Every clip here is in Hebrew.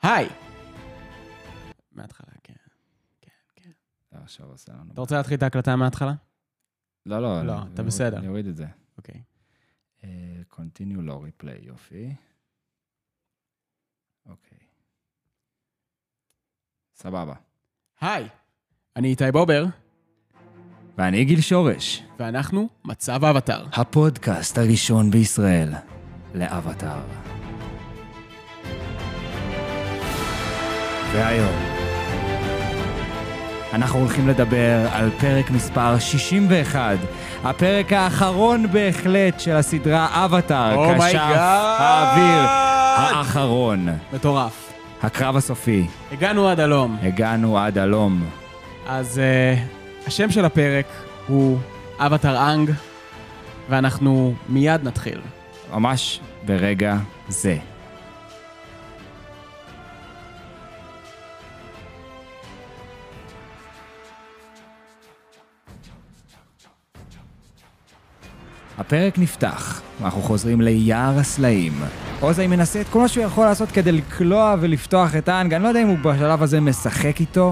היי! מההתחלה, כן. עכשיו עושה לנו. אתה רוצה להתחיל את ההקלטה מההתחלה? לא. לא, אתה בסדר. אני אוריד את זה. אוקיי. continue לא replay, יופי. אוקיי. סבבה. היי! אני איתי בובר, ואני גיל שורש. ואנחנו מצב האבטר. הפודקאסט הראשון בישראל לאבטר. והיום אנחנו הולכים לדבר על פרק מספר 61, הפרק האחרון בהחלט של הסדרה אבטר, כשף האוויר האחרון. מטורף. הקרב הסופי. הגענו עד הלום. אז השם של הפרק הוא אבטר אנג, ואנחנו מיד נתחיל. ממש ברגע זה. הפרק נפתח, ואנחנו חוזרים ליער הסלעים. עוזאי מנסה את כל מה שהוא יכול לעשות כדי לקלוע ולפתוח את האנג. אני לא יודע אם הוא בשלב הזה משחק איתו,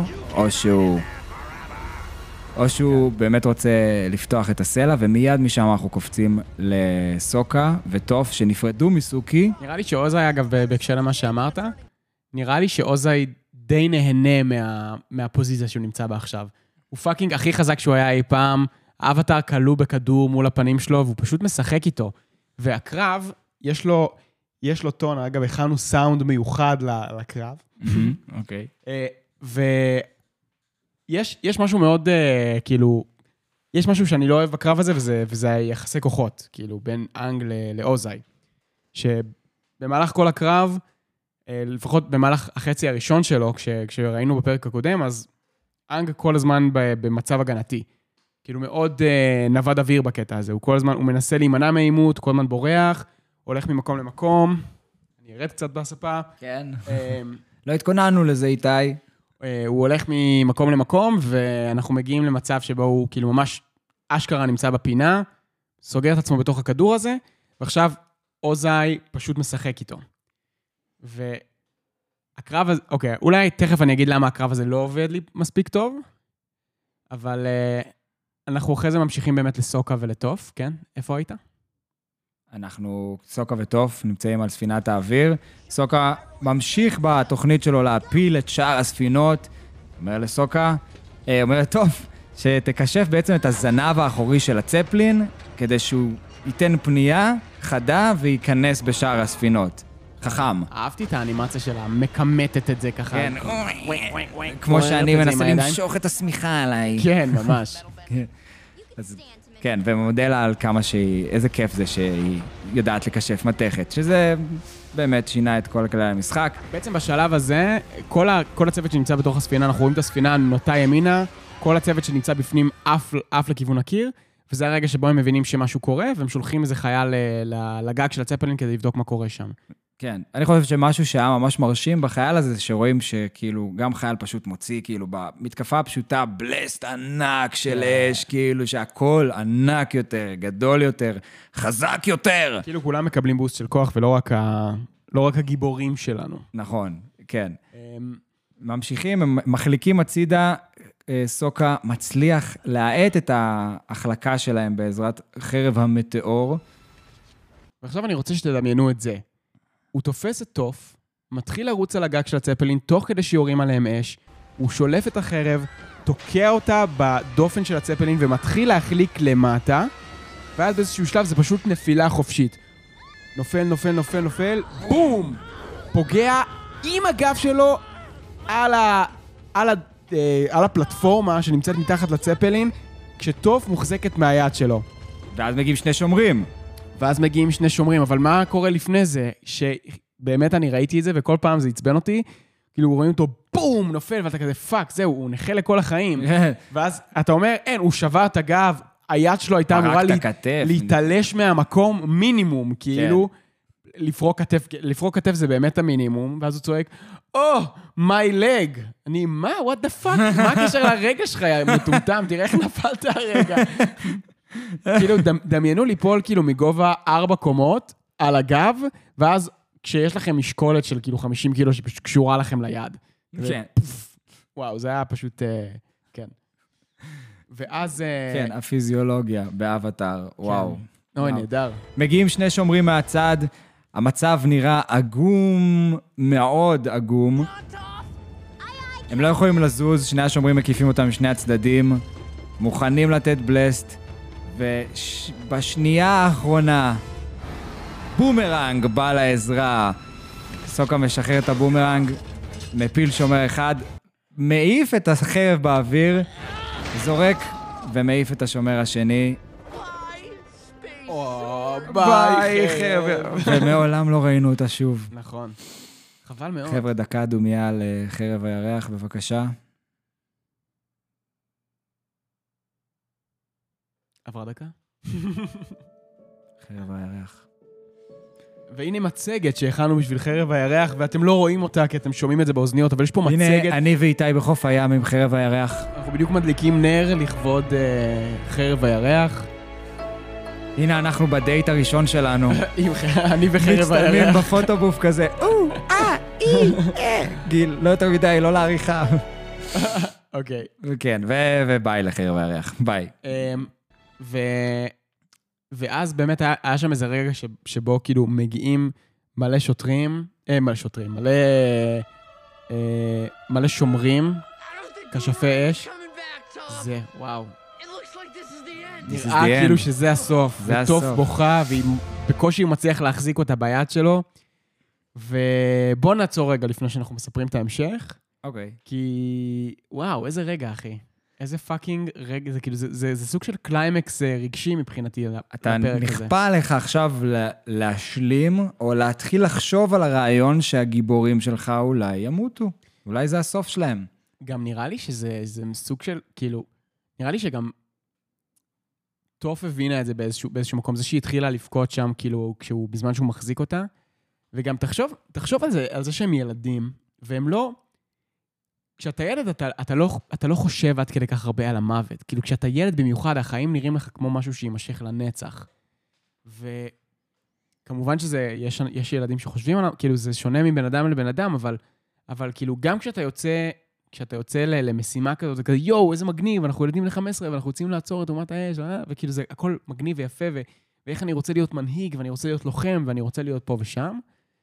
או שהוא באמת רוצה לפתוח את הסלע, ומיד משם אנחנו קופצים לסוקה וטוף שנפרדו מסוקי. נראה לי שעוזאי, אגב, בהקשר למה שאמרת, נראה לי שעוזאי די נהנה מהפוזיציה שהוא נמצא בה עכשיו. הוא פאקינג הכי חזק שהוא היה אי פעם, האבטר כלוא בכדור מול הפנים שלו, והוא פשוט משחק איתו. והקרב, יש לו טון, אגב, הכנו סאונד מיוחד לקרב. אוקיי. ויש משהו מאוד, כאילו, יש משהו שאני לא אוהב בקרב הזה, וזה יחסי כוחות, כאילו, בין אנג לאוזאי. שבמהלך כל הקרב, לפחות במהלך החצי הראשון שלו, כשראינו בפרק הקודם, אז אנג כל הזמן במצב הגנתי. כאילו מאוד נבד אוויר בקטע הזה. הוא כל הזמן, הוא מנסה להימנע מהעימות, כל הזמן בורח, הולך ממקום למקום. אני ארד קצת בספה. כן. לא התכוננו לזה, איתי. הוא הולך ממקום למקום, ואנחנו מגיעים למצב שבו הוא כאילו ממש אשכרה נמצא בפינה, סוגר את עצמו בתוך הכדור הזה, ועכשיו עוזאי פשוט משחק איתו. והקרב הזה, אוקיי, אולי תכף אני אגיד למה הקרב הזה לא עובד לי מספיק טוב, אבל אנחנו אחרי זה ממשיכים באמת לסוקה ולטוף, כן? איפה היית? אנחנו, סוקה וטוף, נמצאים על ספינת האוויר. סוקה ממשיך בתוכנית שלו להפיל את שאר הספינות. אומר לסוקה, אומר לטוף, שתקשף בעצם את הזנב האחורי של הצפלין, כדי שהוא ייתן פנייה חדה וייכנס בשאר הספינות. חכם. אהבתי את האנימציה שלה, מקמטת את זה ככה. כן, כמו שאני מנסה למשוך את השמיכה עליי. כן, ממש. אז, כן, ומודה לה על כמה איזה כיף זה שהיא יודעת לקשף מתכת, שזה באמת שינה את כל כלי המשחק. בעצם בשלב הזה, כל הצוות שנמצא בתוך הספינה, אנחנו רואים את הספינה נוטה ימינה, כל הצוות שנמצא בפנים אף לכיוון הקיר, וזה הרגע שבו הם מבינים שמשהו קורה, והם שולחים איזה חייל לגג של הצפלין כדי לבדוק מה קורה שם. כן, אני חושב שמשהו שהיה ממש מרשים בחייל הזה, שרואים שכאילו גם חייל פשוט מוציא, כאילו במתקפה הפשוטה, בלסט ענק של אש, כאילו שהכל ענק יותר, גדול יותר, חזק יותר. כאילו כולם מקבלים בוסט של כוח, ולא רק הגיבורים שלנו. נכון, כן. ממשיכים, הם מחליקים הצידה, סוקה מצליח להאט את ההחלקה שלהם בעזרת חרב המטאור. ועכשיו אני רוצה שתדמיינו את זה. הוא תופס את טוף, מתחיל לרוץ על הגג של הצפלין, תוך כדי שיורים עליהם אש, הוא שולף את החרב, תוקע אותה בדופן של הצפלין, ומתחיל להחליק למטה, ואז באיזשהו שלב זה פשוט נפילה חופשית. נופל, בום! פוגע עם הגב שלו על הפלטפורמה שנמצאת מתחת לצפלין, כשטוף מוחזקת מהיד שלו. ואז מגיעים שני שומרים. אבל מה קורה לפני זה? שבאמת אני ראיתי את זה, וכל פעם זה עצבן אותי, כאילו רואים אותו, בום, נופל, ואתה כזה, פאק, זהו, הוא נכה לכל החיים. ואז אתה אומר, אין, הוא שבר את הגב, היד שלו הייתה אמורה להתעלש מהמקום מינימום, כאילו, לפרוק כתף זה באמת המינימום, ואז הוא צועק, my leg. אני, מה? What the fuck? מה הקשר לרגע שלך, מטומטם? תראה איך נפלת הרגע. כאילו, דמיינו ליפול כאילו מגובה 4 קומות על הגב, ואז כשיש לכם משקולת של כאילו 50 קילו שפשוט קשורה לכם ליד. כן. וואו, זה היה פשוט, כן. ואז... כן, הפיזיולוגיה באבטר, וואו. אוי, נהדר. מגיעים שני שומרים מהצד, המצב נראה עגום, מאוד עגום. הם לא יכולים לזוז, שני השומרים מקיפים אותם משני הצדדים, מוכנים לתת בלסט, ובשנייה האחרונה, בומרנג בא לעזרה. סוקה משחרר את הבומרנג, מפיל שומר אחד, מעיף את החרב באוויר, זורק ומעיף את השומר השני. ביי חרב. ומעולם לא ראינו אותה שוב. נכון. חבל מאוד. חבר'ה, דקה דומיה על חרב הירח, בבקשה. עברה דקה? חרב הירח. והנה מצגת שהכנו בשביל חרב הירח, ואתם לא רואים אותה כי אתם שומעים את זה באוזניות, אבל יש פה מצגת. הנה, אני ואיתי בחוף הים עם חרב הירח. אנחנו בדיוק מדליקים נר לכבוד חרב הירח. הנה אנחנו בדייט הראשון שלנו. אני וחרב הירח. מצטלמים בפוטובוף כזה. גיל, לא יותר מדי, לא לעריכה. אוקיי. כן, וביי לחרב הירח. ביי. ואז באמת היה שם איזה רגע שבו כאילו מגיעים מלא שוטרים, מלא שומרים, כשפי אש. זה, וואו. נראה כאילו שזה הסוף. וטוב בוכה, ובקושי הוא מצליח להחזיק אותה ביד שלו. ובואו נעצור רגע לפני שאנחנו מספרים את ההמשך. אוקיי. כי, וואו, איזה רגע, אחי. איזה פאקינג רגע, זה כאילו, זה סוג של קליימקס רגשי מבחינתי לפרק הזה. אתה נכפה עליך עכשיו להשלים, או להתחיל לחשוב על הרעיון שהגיבורים שלך אולי ימותו. אולי זה הסוף שלהם. גם נראה לי שזה סוג של, כאילו, נראה לי שגם טוף הבינה את זה באיזשהו מקום, זה שהיא התחילה לפקוד שם, כאילו, בזמן שהוא מחזיק אותה, וגם תחשוב על זה שהם ילדים, והם לא... כשאתה ילד, אתה לא חושב עד כדי כך הרבה על המוות. כאילו, כשאתה ילד במיוחד, החיים נראים לך כמו משהו שימשך לנצח. וכמובן יש ילדים שחושבים עליו, כאילו, זה שונה מבן אדם לבן אדם, אבל כאילו, גם כשאתה יוצא למשימה כזאת, זה כזה, יואו, איזה מגניב, אנחנו ילדים ל-15, ואנחנו רוצים לעצור את אומת האש, וכאילו, זה הכל מגניב ויפה, ואיך אני רוצה להיות מנהיג, ואני רוצה להיות לוחם, ואני רוצה להיות פה ושם.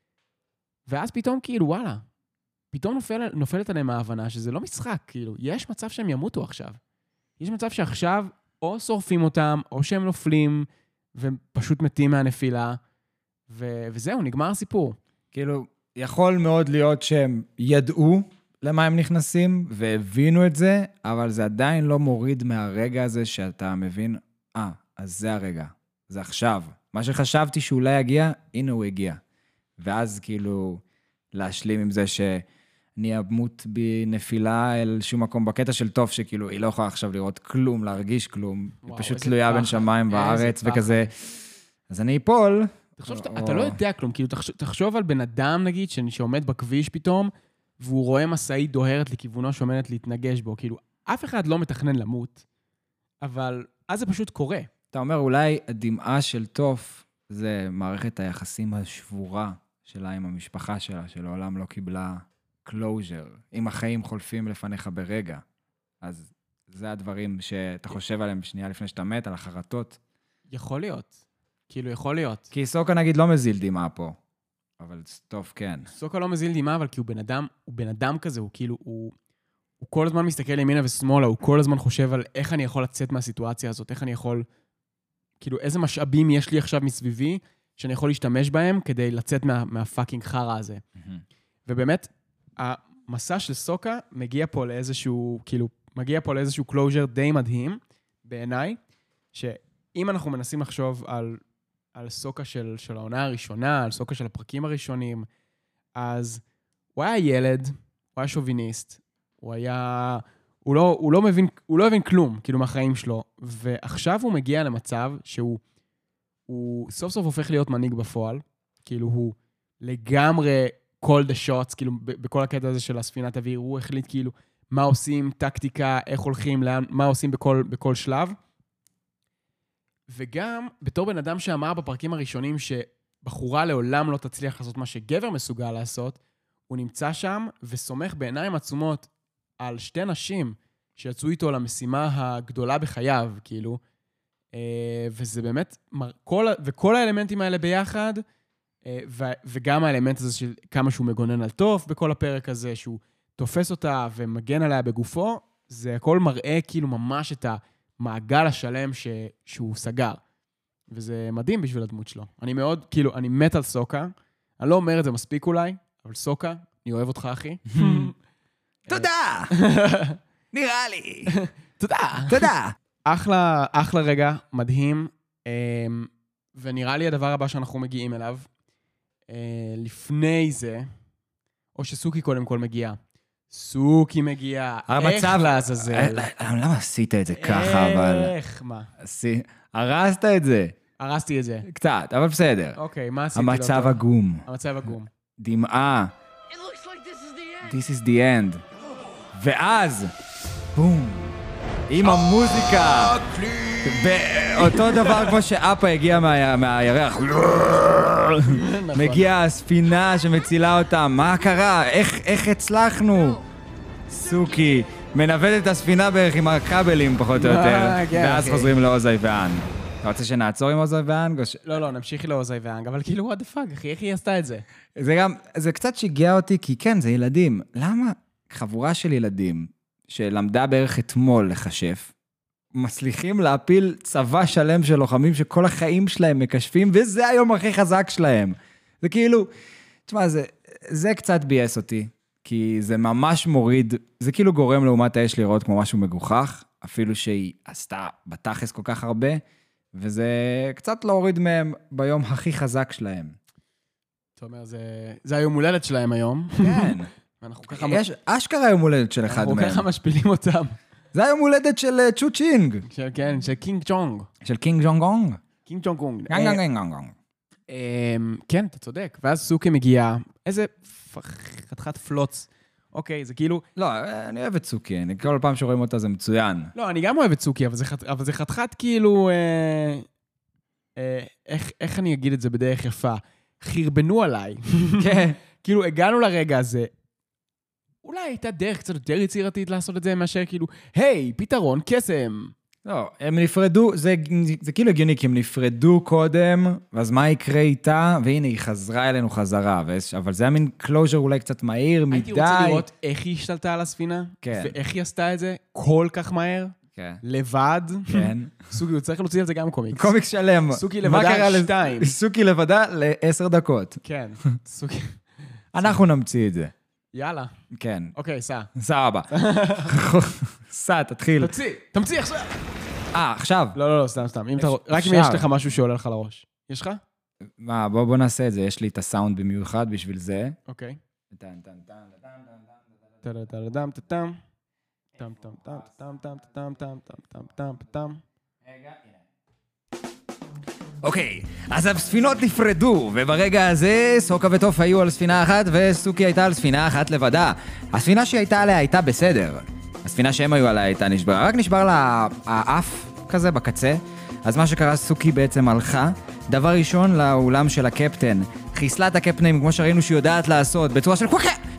ואז פתאום, כאילו, וואלה, פתאום נופלת עליהם ההבנה שזה לא משחק, כאילו, יש מצב שהם ימותו עכשיו. יש מצב שעכשיו או שורפים אותם, או שהם נופלים, ופשוט מתים מהנפילה, וזהו, נגמר הסיפור. כאילו, יכול מאוד להיות שהם ידעו למה הם נכנסים, והבינו את זה, אבל זה עדיין לא מוריד מהרגע הזה שאתה מבין, אז זה הרגע, זה עכשיו. מה שחשבתי שאולי יגיע, הנה הוא הגיע. ואז כאילו, להשלים עם זה אני אמות בנפילה אל שום מקום, בקטע של טוב שכאילו היא לא יכולה עכשיו לראות כלום, להרגיש כלום, היא פשוט תלויה בין שמיים בארץ וכזה, אז אני אפול. אתה לא יודע כלום, כאילו תחשוב על בן אדם נגיד שעומד בכביש פתאום, והוא רואה מסעית דוהרת לכיוונו שעומדת להתנגש בו, כאילו אף אחד לא מתכנן למות, אבל אז זה פשוט קורה. אתה אומר אולי הדמעה של טוף, זה מערכת היחסים השבורה שלה עם המשפחה שלה, שלעולם לא קיבלה closure, אם החיים חולפים לפניך ברגע, אז זה הדברים שאתה חושב עליהם בשנייה לפני שאתה מת, על החרטות. יכול להיות. כאילו, יכול להיות. כי סוקה נגיד לא מזיל דמעה פה, אבל טוב, כן. סוקה לא מזיל דמעה, אבל כי הוא בן אדם כזה, הוא כאילו, הוא כל הזמן מסתכל לימינה ושמאלה, הוא כל הזמן חושב על איך אני יכול לצאת מהסיטואציה הזאת, איך אני יכול, כאילו, איזה משאבים יש לי עכשיו מסביבי, שאני יכול להשתמש בהם כדי לצאת מהפאקינג חרה הזה. ובאמת, המסע של סוקה מגיע פה לאיזשהו, כאילו, closure די מדהים, בעיניי, שאם אנחנו מנסים לחשוב על סוקה של העונה הראשונה, על סוקה של הפרקים הראשונים, אז הוא היה ילד, הוא היה שוביניסט, הוא לא הבין כלום, כאילו, מהחיים שלו, ועכשיו הוא מגיע למצב שהוא סוף סוף הופך להיות מנהיג בפועל, כאילו הוא לגמרי call the shots, כאילו בכל הקטע הזה של הספינת אוויר, הוא החליט כאילו מה עושים, טקטיקה, איך הולכים, מה עושים בכל שלב. וגם בתור בן אדם שאמר בפרקים הראשונים בחורה לעולם לא תצליח לעשות מה שגבר מסוגל לעשות, הוא נמצא שם וסומך בעיניים עצומות על שתי נשים שיצאו איתו למשימה הגדולה בחייו, כאילו. וזה באמת, וכל האלמנטים האלה ביחד, וגם האלמנט הזה של כמה שהוא מגונן על טוף בכל הפרק הזה, שהוא תופס אותה ומגן עליה בגופו, זה הכל מראה כאילו ממש את המעגל השלם שהוא סגר. וזה מדהים בשביל הדמות שלו. אני מאוד, כאילו, אני מת על סוקה. אני לא אומר את זה מספיק אולי, אבל סוקה, אני אוהב אותך, אחי. תודה! נראה לי. תודה. תודה. אחלה רגע, מדהים. ונראה לי הדבר הבא שאנחנו מגיעים אליו, לפני זה, או שסוקי קודם כל מגיע. סוקי מגיע. המצב... איך לעזאזל? למה עשית את זה ככה, אבל... איך, מה? הרסת את זה. הרסתי את זה. קצת, אבל בסדר. אוקיי, מה עשיתי לא טוב? המצב עגום. המצב עגום. דמעה. This is the end. ואז, בום. עם המוזיקה. באותו דבר כמו שאפה הגיע מהירח. מגיעה הספינה שמצילה אותה. מה קרה? איך הצלחנו? סוקי מנווט את הספינה בערך עם הכבלים פחות או יותר. ואז חוזרים לאוזי ואנג. אתה רוצה שנעצור עם אוזי ואנג? לא, נמשיך לאוזי ואנג, אבל כאילו, what the fuck, אחי, איך היא עשתה את זה? זה קצת שיגע אותי, כי כן, זה ילדים. למה חבורה של ילדים שלמדה בערך אתמול לחשף, מצליחים להפיל צבא שלם של לוחמים שכל החיים שלהם מקשפים, וזה היום הכי חזק שלהם. זה כאילו, תשמע, זה קצת בייס אותי, כי זה ממש מוריד, זה כאילו גורם לעומת האש לראות כמו משהו מגוחך, אפילו שהיא עשתה בתכלס כל כך הרבה, וזה קצת להוריד מהם ביום הכי חזק שלהם. זאת אומרת, זה היום הולדת שלהם היום. כן. ואנחנו ככה... יש אשכרה היום הולדת של אחד מהם. אנחנו ככה משפילים אותם. זה היום הולדת של צ'ו צ'ינג. כן, של קינג צ'ונג. של קינג ג'ונג גונג. קינג צ'ונג גונג. גונג. כן, אתה צודק. ואז סוקי מגיעה, איזה חתיכת פלוץ. אוקיי, זה כאילו... לא, אני אוהב את סוקי, כל פעם שרואים אותה זה מצוין. לא, אני גם אוהב את סוקי, אבל זה חתיכת כאילו... איך אני אגיד את זה בדרך יפה? חרבנו עליי. כן. כאילו, הגענו לרגע הזה. אולי הייתה דרך קצת יותר יצירתית לעשות את זה, מאשר כאילו, היי, פתרון, קסם. לא, הם נפרדו, זה כאילו הגיוני, כי הם נפרדו קודם, ואז מה יקרה איתה, והנה היא חזרה אלינו חזרה, אבל זה היה מין קלוז'ר אולי קצת מהיר מדי. הייתי רוצה לראות איך היא השתלטה על הספינה, כן. ואיך היא עשתה את זה כל כך מהר, כן. לבד. כן. סוקי, הוא צריך להוציא על זה גם קומיקס. קומיקס שלם. סוקי לבדה 2. סוקי לבדה ל10 דקות. כן, סוקי. אנחנו נמציא את זה. יאללה. כן. אוקיי, סע. סבבה. סע, תתחיל. תמציא עכשיו. עכשיו. לא, סתם. רק אם יש לך משהו שעולה לך לראש. יש לך? מה, בוא נעשה את זה. יש לי את הסאונד במיוחד בשביל זה. אוקיי. אוקיי, אז הספינות נפרדו, וברגע הזה סוקה וטוף היו על ספינה אחת, וסוקי הייתה על ספינה אחת לבדה. הספינה שהיא הייתה עליה הייתה בסדר. הספינה שהם היו עליה הייתה נשברה, רק נשבר לה האף כזה בקצה. אז מה שקרה, סוקי בעצם הלכה, דבר ראשון לאולם של הקפטן. חיסלה את הקפטנים, כמו שראינו שהיא יודעת לעשות, בצורה של...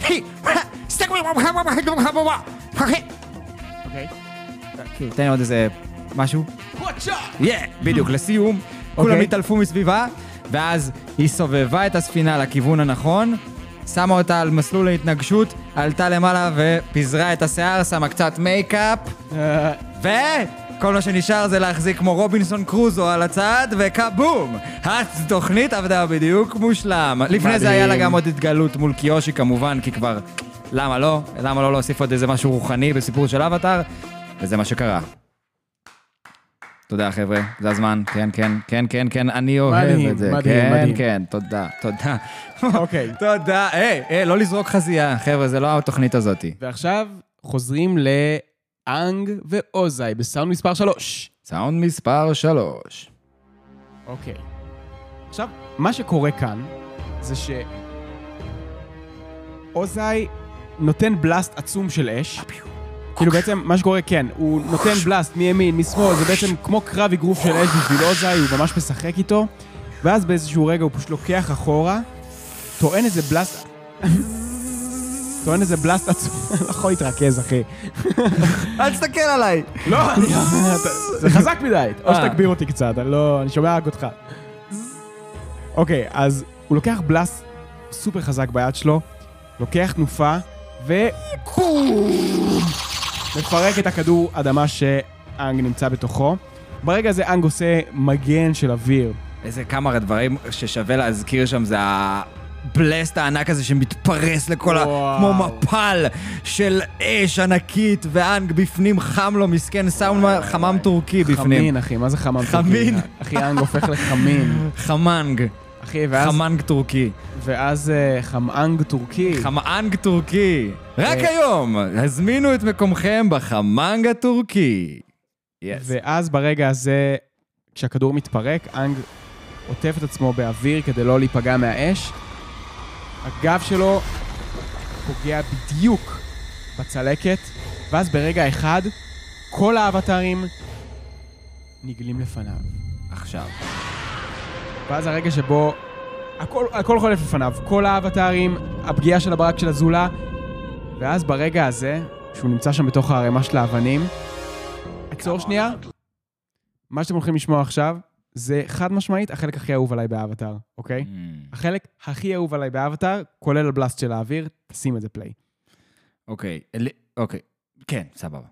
אוקיי. תן לי עוד איזה משהו. בדיוק, לסיום. כולם התעלפו מסביבה, ואז היא סובבה את הספינה לכיוון הנכון, שמה אותה על מסלול ההתנגשות, עלתה למעלה ופיזרה את השיער, שמה קצת מייקאפ, וכל מה שנשאר זה להחזיק כמו רובינסון קרוזו על הצד, וכבום! התוכנית עבדה בדיוק מושלם. לפני זה היה לה גם עוד התגלות מול קיושי כמובן, כי כבר, למה לא להוסיף עוד איזה משהו רוחני בסיפור של אבטר, וזה מה שקרה. תודה חבר'ה, זה הזמן, כן, אני אוהב את זה. מדהים. כן, תודה. אוקיי. תודה, לא לזרוק חזייה, חבר'ה, זה לא התוכנית הזאת. ועכשיו חוזרים לאנג ואוזי בסאונד מספר 3. סאונד מספר 3. אוקיי. עכשיו, מה שקורה כאן זה שאוזי נותן בלסט עצום של אש. כאילו בעצם מה שקורה, כן, הוא נותן בלסט מימין, משמאל, זה בעצם כמו קרב אגרוף של אש בשביל אוזי, הוא ממש משחק איתו, ואז באיזשהו רגע הוא פשוט לוקח אחורה, טוען איזה בלסט עצום. לא יכול להתרכז, אחי. אל תסתכל עליי. לא, זה חזק מדי. או שתגביר אותי קצת, אני שומע רק אותך. אוקיי, אז הוא לוקח בלסט סופר חזק ביד שלו, לוקח תנופה, ובום! מפרק את הכדור אדמה שאנג נמצא בתוכו. ברגע הזה אנג עושה מגן של אוויר. איזה כמה דברים ששווה להזכיר שם, זה הבלסט הענק הזה שמתפרס לכל כמו מפל של אש ענקית, ואנג בפנים חם לו, מסכן, שם חמם טורקי בפנים. חמין, אחי, מה זה חמם טורקי? חמין. אחי, אנג הופך לחמין. חמנג. אחי, ואז... חמנג טורקי. ואז חמאנג טורקי. חמאנג טורקי. רק היום, הזמינו את מקומכם בחמאנג הטורקי. ואז ברגע הזה, כשהכדור מתפרק, אנג עוטף את עצמו באוויר כדי לא להיפגע מהאש. הגב שלו פוגע בדיוק בצלקת, ואז ברגע אחד, כל האבטרים נגלים לפניו. עכשיו. ואז הרגע שבו הכל חולף לפניו, כל האבטרים, הפגיעה של הברק של הזולה, ואז ברגע הזה, שהוא נמצא שם בתוך הערימה של האבנים, עצור שנייה, מה שאתם הולכים לשמוע עכשיו, זה חד משמעית החלק הכי אהוב עליי באבטר, אוקיי? החלק הכי אהוב עליי באבטר, כולל הבלסט של האוויר, תשים את זה פליי. אוקיי, כן, סבבה.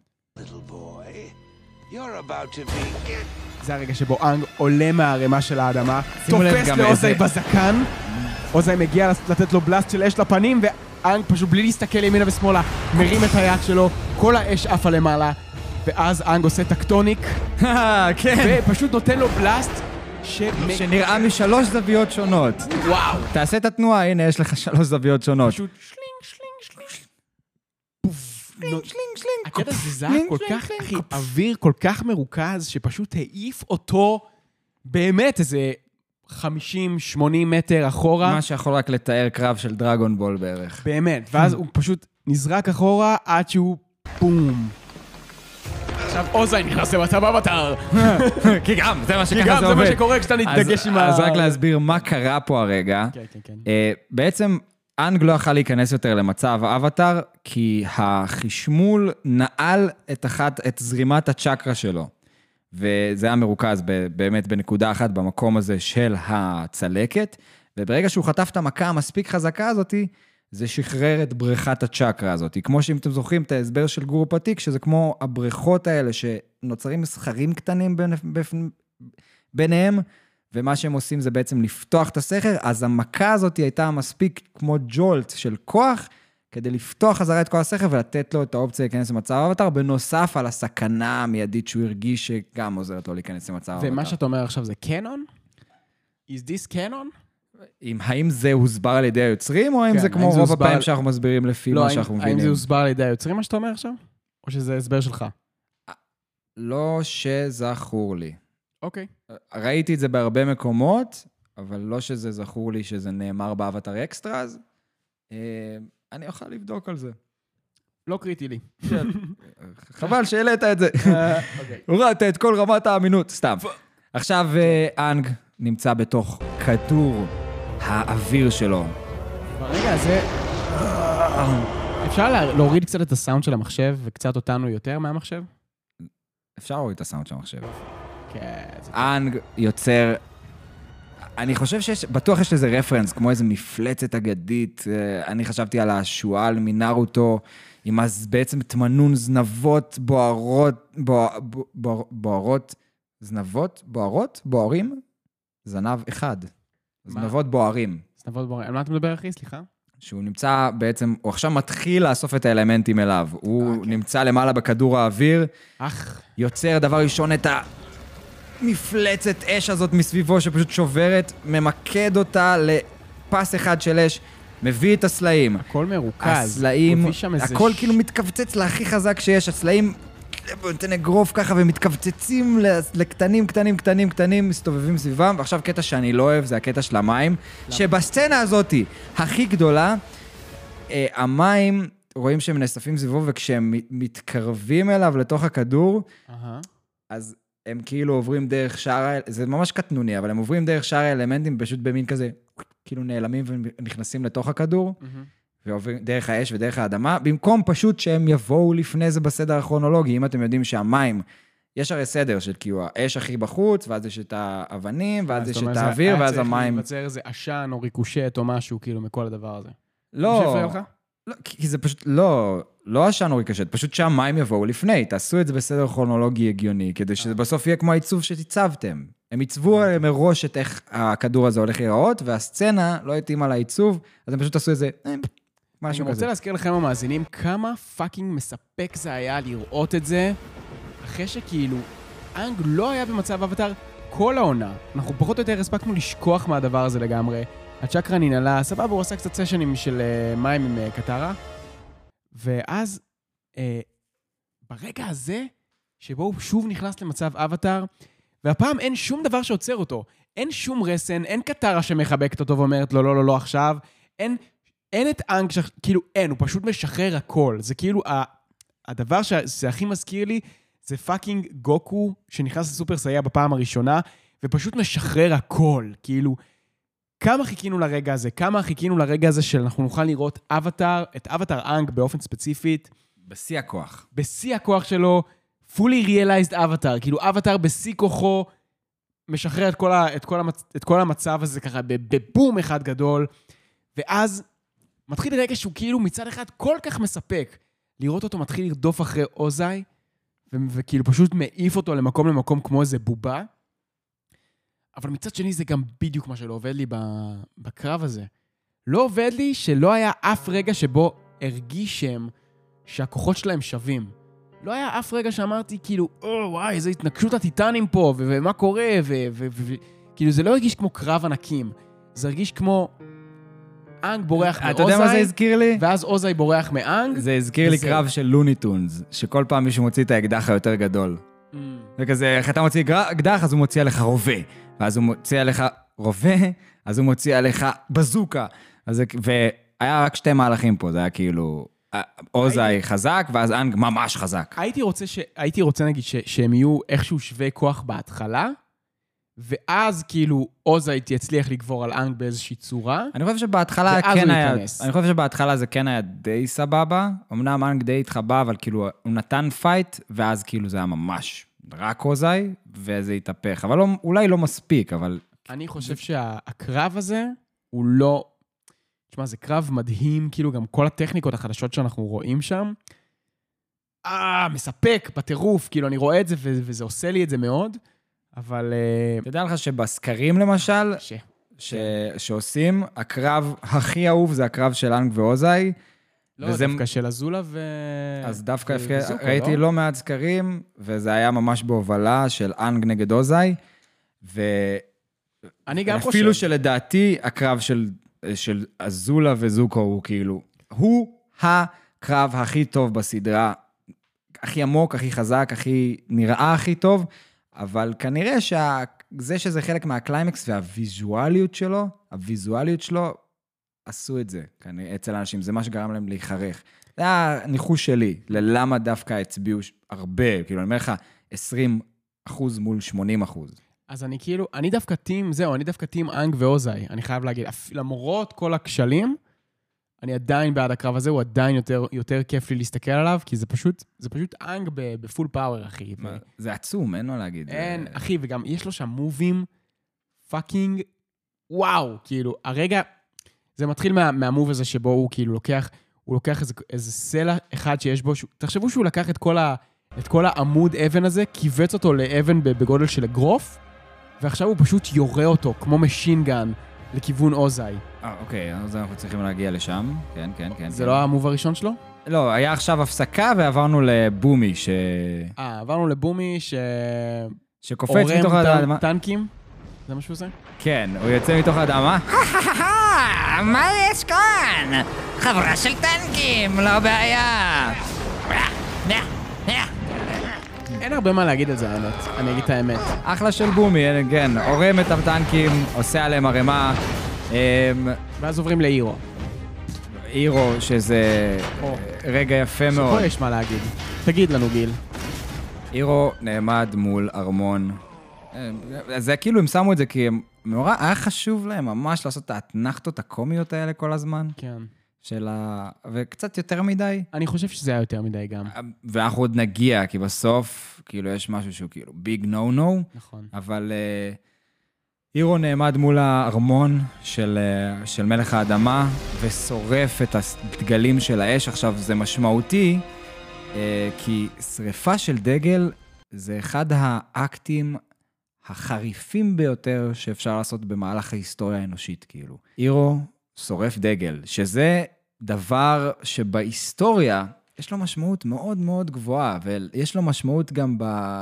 זה הרגע שבו אנג עולה מהערימה של האדמה, תופס לאוזי בזקן, אוזי מגיע לתת לו בלסט של אש לפנים, ואנג פשוט בלי להסתכל ימינה ושמאלה, מרים את היד שלו, כל האש עפה למעלה, ואז אנג עושה טקטוניק, ופשוט נותן לו בלסט שנראה משלוש זוויות שונות. וואו. תעשה את התנועה, הנה יש לך שלוש זוויות שונות. פשוט שלינג. הקטע הזה זה כל כך, אוויר כל כך מרוכז, שפשוט העיף אותו באמת איזה 50-80 מטר אחורה. מה שיכול רק לתאר קרב של דרגון בול בערך. באמת, ואז הוא פשוט נזרק אחורה עד שהוא בום. עכשיו אוזי נכנס למצב אבטר. כי גם, זה מה שככה זה זה עובד. מה שקורה כשאתה נתדגש עם ה... אז רק להסביר מה קרה פה הרגע. כן. בעצם אנג לא יכל להיכנס יותר למצב האבטר, כי החשמול נעל את זרימת הצ'קרה שלו. וזה היה מרוכז באמת בנקודה אחת במקום הזה של הצלקת, וברגע שהוא חטף את המכה המספיק חזקה הזאת, זה שחרר את בריכת הצ'קרה הזאת. כמו שאם אתם זוכרים את ההסבר של גורו פתיק, שזה כמו הבריכות האלה שנוצרים מסחרים קטנים ביניהם, ומה שהם עושים זה בעצם לפתוח את הסכר, אז המכה הזאת הייתה מספיק כמו ג'ולט של כוח, כדי לפתוח חזרה את כל הסכר ולתת לו את האופציה להיכנס למצב האבטר, בנוסף על הסכנה המיידית שהוא הרגיש שגם עוזרת לו להיכנס למצב האבטר. ומה שאתה אומר עכשיו זה קנון? Is this canon? האם זה הוסבר על ידי היוצרים, או האם זה כמו רוב הפעמים שאנחנו מסבירים לפי מה שאנחנו מבינים? האם זה הוסבר על ידי היוצרים מה שאתה אומר עכשיו? או שזה הסבר שלך? לא שזכור לי. אוקיי. ראיתי את זה בהרבה מקומות, אבל לא שזה זכור לי שזה נאמר באבטר אקסטראז. אני אוכל לבדוק על זה. לא קריטי לי. חבל שהעלית את זה. הורדת את כל רמת האמינות, סתם. עכשיו אנג נמצא בתוך כדור האוויר שלו. ברגע הזה, אפשר להוריד קצת את הסאונד של המחשב וקצת אותנו יותר מהמחשב? אפשר להוריד את הסאונד של המחשב. כן. אנג יוצר, אני חושב בטוח יש לזה רפרנס, כמו איזה מפלצת אגדית, אני חשבתי על השואל מנארוטו, עם אז בעצם תמנון זנבות בוערות, זנבות בוערים? זנב אחד. זנבות בוערים. זנבות בוערים. על מה אתה מדבר, אחי? סליחה? שהוא נמצא בעצם, הוא עכשיו מתחיל לאסוף את האלמנטים אליו. הוא נמצא למעלה בכדור האוויר, יוצר דבר ראשון את המפלצת אש הזאת מסביבו שפשוט שוברת, ממקד אותה לפס אחד של אש, מביא את הסלעים. הכל מרוכז. הסלעים, הכל כאילו מתכווצץ להכי חזק שיש, הסלעים נותן אגרוף ככה ומתכווצצים לקטנים, מסתובבים סביבם, ועכשיו קטע שאני לא אוהב, זה הקטע של המים, שבסצנה הזאת הכי גדולה, המים, רואים שהם נאספים סביבו, וכשהם מתקרבים אליו לתוך הכדור, אז הם כאילו עוברים דרך שאר, זה ממש קטנוני, אבל הם עוברים דרך שאר האלמנטים, פשוט במין כזה, כאילו נעלמים ונכנסים לתוך הכדור, ועוברים דרך האש ודרך האדמה, במקום פשוט שהם יבואו לפני זה בסדר הכרונולוגי, אם אתם יודעים שהמים, יש הרי סדר של כאילו האש הכי בחוץ, ואז יש את האבנים, ואז יש את האוויר, ואז המים. צריך להיווצר איזה עשן או ריקושט או משהו, כאילו, מכל הדבר הזה. לא, כי זה פשוט, לא עשן או ריקושט, פשוט שהמים יבואו לפני, תעשו את זה בסדר כרונולוגי הגיוני, כדי שזה בסוף יהיה כמו העיצוב שתיצבתם. הם עיצבו מראש את איך הכדור הזה הולך להיראות, והסצנה לא התאימה לעיצוב, אז הם פשוט עשו איזה, משהו כזה. אני רוצה להזכיר לכם המאזינים, כמה פאקינג מספק זה היה לראות את זה, אחרי שכאילו, אנג לא היה במצב אבטר כל העונה. אנחנו פחות או יותר הספקנו לשכוח מהדבר הזה לגמרי. הצ'קרה ננעלה, סבבה, הוא עושה קצת סשנים של מים עם קטרה, ואז ברגע הזה, שבו הוא שוב נכנס למצב אבטר, והפעם אין שום דבר שעוצר אותו. אין שום רסן, אין קטרה שמחבקת אותו ואומרת, לא, לא, לא, לא, עכשיו. אין את אנג, כאילו אין, הוא פשוט משחרר הכל. זה כאילו, הדבר שזה הכי מזכיר לי, זה פאקינג גוקו, שנכנס לסופר סייע בפעם הראשונה, ופשוט משחרר הכל. כאילו, כמה חיכינו לרגע הזה? כמה חיכינו לרגע הזה שאנחנו נוכל לראות אבטר, את אבטר אנג באופן ספציפית? בשיא הכוח. בשיא הכוח שלו, fully realized אבטר. כאילו, אבטר בשיא כוחו, משחרר את כל המצב הזה ככה בבום אחד גדול, ואז מתחיל רגע שהוא כאילו מצד אחד כל כך מספק, לראות אותו מתחיל לרדוף אחרי אוזאי, וכאילו פשוט מעיף אותו למקום כמו איזה בובה, אבל מצד שני זה גם בדיוק מה שלא עובד לי בקרב הזה. לא עובד לי שלא היה אף רגע שבו הרגישם שהכוחות שלהם שווים. לא היה אף רגע שאמרתי כאילו, וואי, איזו התנגשות הטיטנים פה, ומה קורה, כאילו זה לא הרגיש כמו קרב ענקים. זה הרגיש כמו אנג בורח מאוזאי. אתה יודע מה זה הזכיר לי? ואז אוזאי בורח מאנג. זה הזכיר לי קרב של לוניטונס, שכל פעם מישהו מוציא את האקדח היותר גדול. וכזה, איך אתה מוציא אקדח, אז הוא מוציא עליך רובה. ואז הוא מוציא עליך רובה, אז הוא מוציא עליך בזוקה. והיה רק שתי מהלכים פה, זה היה כאילו, אוזאי חזק, ואז אנג ממש חזק. הייתי רוצה נגיד שהם יהיו איכשהו שווי כוח בהתחלה, ואז כאילו אוזאי יצליח לגבור על אנג באיזושהי צורה. אני חושב שבהתחלה זה כן היה די סבבה, אמנם אנג די התחבא, אבל כאילו הוא נתן פייט, ואז כאילו זה היה ממש רק אוזאי, וזה התהפך. אבל אולי לא מספיק, אבל... אני חושב שהקרב הזה הוא לא... תשמע, זה קרב מדהים, כאילו גם כל הטכניקות החדשות שאנחנו רואים שם, מספק בטירוף, כאילו אני רואה את זה, וזה עושה לי את זה מאוד, אבל... תדע לך שבסקרים למשל, שעושים, הקרב הכי אהוב זה הקרב של אנג ואוזאי. לא, דווקא של אזולה אז דווקא ראיתי לא מעט סקרים, וזה היה ממש בהובלה של אנג נגד אוזאי, אני גם חושב. אפילו שלדעתי הקרב של אזולה וזוקו הוא כאילו, הוא הקרב הכי טוב בסדרה, הכי עמוק, הכי חזק, הכי נראה הכי טוב, אבל כנראה זה שזה חלק מהקליימקס והוויזואליות שלו, עשו את זה, אצל האנשים, זה מה שגרם להם להיחרך. זה היה ניחוש שלי, ללמה דווקא הצביעו הרבה, כאילו אני אומר לך, 20% מול 80%. אז אני דווקא טים אנג ואוזאי, אני חייב להגיד, למרות כל הכשלים, אני עדיין בעד הקרב הזה, הוא עדיין יותר כיף לי להסתכל עליו, כי זה פשוט אנג בפול פאוור, אחי. זה עצום, אין לו להגיד. אין, אחי, וגם יש לו שם מובים פאקינג, וואו, כאילו, הרגע, זה מתחיל מהמוב הזה שבו הוא כאילו לוקח איזה סלע אחד שיש בו, תחשבו שהוא לקח את כל העמוד אבן הזה, קיבץ אותו לאבן בגודל של אגרוף, ועכשיו הוא פשוט יורה אותו, כמו משינגן, לכיוון אוזאי. אוקיי, אז אנחנו צריכים להגיע לשם. כן. זה לא המוב הראשון שלו? לא, היה עכשיו הפסקה ועברנו לבומי עברנו לבומי שקופץ מתוך האדמה. אורם טנקים? זה מה שהוא עושה? כן, הוא יוצא מתוך האדמה. מה יש כאן? חברה של טנקים, לא בעיה. אין הרבה מה להגיד על זה, האמת. אני אגיד את האמת. אחלה של בומי, כן. עורם את הטנקים, עושה עליהם ערימה. ואז עוברים לאירו. אירו, שזה רגע יפה מאוד. שפה יש מה להגיד. תגיד לנו, גיל. אירו נעמד מול ארמון. זה כאילו, הם שמו את זה כי נורא היה חשוב להם ממש לעשות את האתנחתות הקומיות האלה כל הזמן. כן. וקצת יותר מדי. אני חושב שזה היה יותר מדי גם. ואנחנו עוד נגיע, כי בסוף, כאילו, יש משהו שהוא כאילו ביג נו נו. נכון. אבל אירו נעמד מול הארמון של מלך האדמה, ושורף את הדגלים של האש. עכשיו, זה משמעותי, כי שריפה של דגל זה אחד האקטים החריפים ביותר שאפשר לעשות במהלך ההיסטוריה האנושית, כאילו. אירו שורף דגל, שזה דבר שבהיסטוריה יש לו משמעות מאוד מאוד גבוהה, ויש לו משמעות גם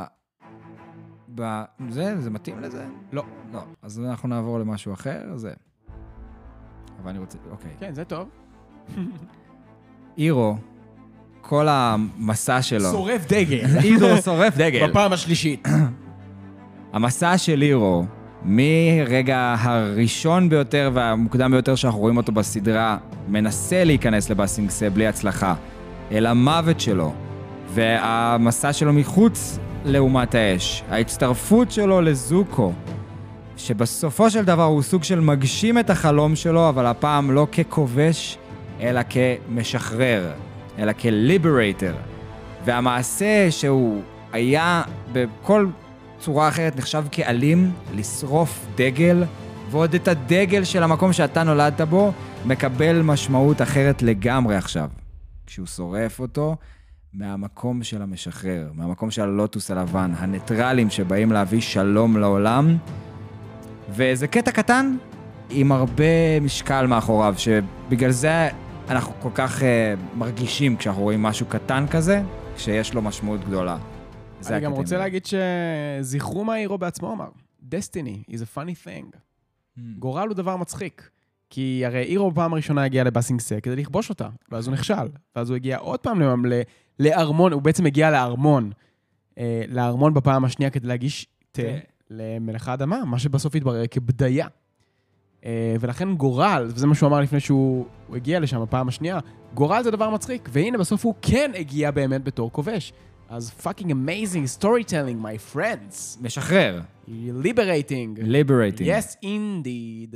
זה מתאים לזה? לא. לא. אז אנחנו נעבור למשהו אחר, זה. אבל אני רוצה, אוקיי. כן, זה טוב. אירו, כל המסע שלו. שורף דגל. אירו שורף דגל. בפעם השלישית. המסע של אירו, מרגע הראשון ביותר והמוקדם ביותר שאנחנו רואים אותו בסדרה, מנסה להיכנס לבאסינגסה בלי הצלחה, אל המוות שלו, והמסע שלו מחוץ לאומת האש, ההצטרפות שלו לזוקו, שבסופו של דבר הוא סוג של מגשים את החלום שלו, אבל הפעם לא ככובש, אלא כמשחרר, אלא כליברייטר. והמעשה שהוא היה בכל צורה אחרת נחשב כאלים, לשרוף דגל, ועוד את הדגל של המקום שאתה נולדת בו, מקבל משמעות אחרת לגמרי עכשיו. כשהוא שורף אותו, מהמקום של המשחרר, מהמקום של הלוטוס הלבן, הניטרלים שבאים להביא שלום לעולם, וזה קטע קטן עם הרבה משקל מאחוריו, שבגלל זה אנחנו כל כך מרגישים כשאנחנו רואים משהו קטן כזה, שיש לו משמעות גדולה. אני גם רוצה להגיד שזכרו מה אירו בעצמו אמר. Destiny is a funny thing. גורל הוא דבר מצחיק. כי הרי אירו בפעם הראשונה הגיע לבאסינגסה כדי לכבוש אותה, ואז הוא נכשל. ואז הוא הגיע עוד פעם לארמון, הוא בעצם הגיע לארמון. לארמון בפעם השנייה כדי להגיש תה למלך האדמה, מה שבסוף התברר כבדיה. ולכן גורל, וזה מה שהוא אמר לפני שהוא הגיע לשם בפעם השנייה, גורל זה דבר מצחיק, והנה בסוף הוא כן הגיע באמת בתור כובש. אז fucking amazing storytelling, my friends. משחרר. Liberating. Liberating. Yes, indeed.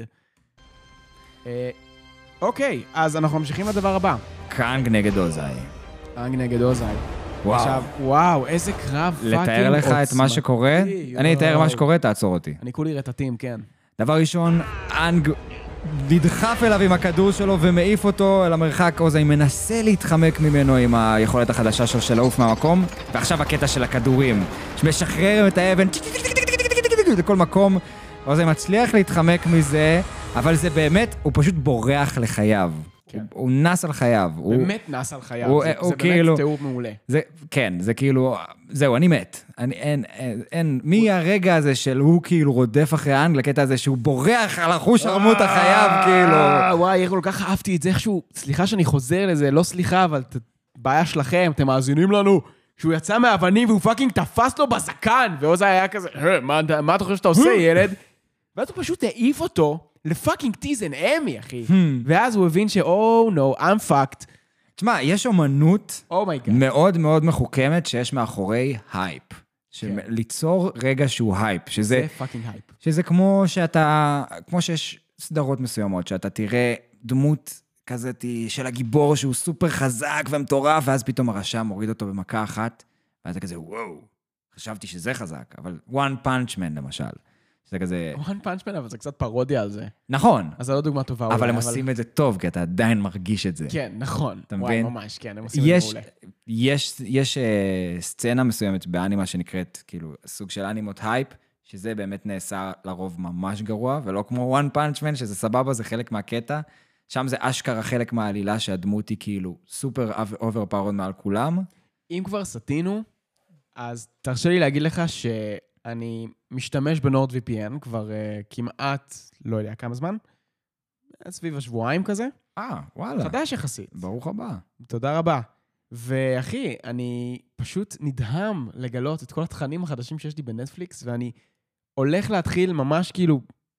אוקיי, אז אנחנו ממשיכים לדבר הבא. קאנג נגד אוזאי. קאנג נגד אוזאי. וואו. עכשיו, וואו, איזה קרב פאקינג עוצמתי. לתאר לך את מה שקורה? אני אתאר מה שקורה, תעצור אותי. אני כולי רטטים, כן. דבר ראשון, אנג נדחף אליו עם הכדור שלו ומעיף אותו אל המרחק. אוזאי מנסה להתחמק ממנו עם היכולת החדשה שלו של לעוף מהמקום, ועכשיו הקטע של הכדורים, שמשחרר את האבן לכל מקום. אוזאי מצליח להתחמק מזה, אבל זה באמת, הוא פשוט בורח לחייו. הוא נס על חייו. באמת נס על חייו, זה באמת תיאור מעולה. כן, זה כאילו, זהו, אני מת. אין, מי הרגע הזה של הוא כאילו רודף אחרי אנג, לקטע הזה שהוא בורח על החוש ערמות החייו, כאילו. וואי, איך כל כך אהבתי את זה, איכשהו, סליחה שאני חוזר לזה, לא סליחה, אבל בעיה שלכם, אתם מאזינים לנו, שהוא יצא מהאבנים והוא פאקינג תפס לו בזקן, ואוזאי היה כזה, מה אתה חושב שאתה עושה, ילד? ואז הוא פשוט העיף אותו לפאקינג טיזן אמי, אחי. ואז הוא הבין no, I'm fucked. תשמע, יש אומנות my God. מאוד מאוד מחוכמת שיש מאחורי הייפ. ליצור רגע שהוא הייפ. זה פאקינג הייפ. שזה כמו שיש סדרות מסוימות, שאתה תראה דמות כזאת של הגיבור שהוא סופר חזק ומטורף, ואז פתאום הרשע מוריד אותו במכה אחת, ואז זה כזה, וואו, חשבתי שזה חזק, אבל One Punch Man למשל. זה כזה... One Punch Man, אבל זה קצת פרודיה על זה. נכון. אז זה לא דוגמה טובה. אבל הם עושים את זה טוב, כי אתה עדיין מרגיש את זה. כן, נכון. אתה מבין? ממש, כן, הם עושים את זה מעולה. יש סצנה מסוימת באנימה שנקראת, כאילו, סוג של אנימות הייפ, שזה באמת נעשה לרוב ממש גרוע, ולא כמו One Punch Man, שזה סבבה, זה חלק מהקטע. שם זה אשכרה חלק מהעלילה, שהדמות היא כאילו סופר אוברפאורד מעל כולם. אם כבר סתינו, אז תרשה לי להגיד לך שאני משתמש בנורד VPN כבר כמעט, לא יודע כמה זמן, סביב השבועיים כזה. וואלה. חדש יחסית. ברוך הבא. תודה רבה. ואחי, אני פשוט נדהם לגלות את כל התכנים החדשים שיש לי בנטפליקס, ואני הולך להתחיל ממש כאילו,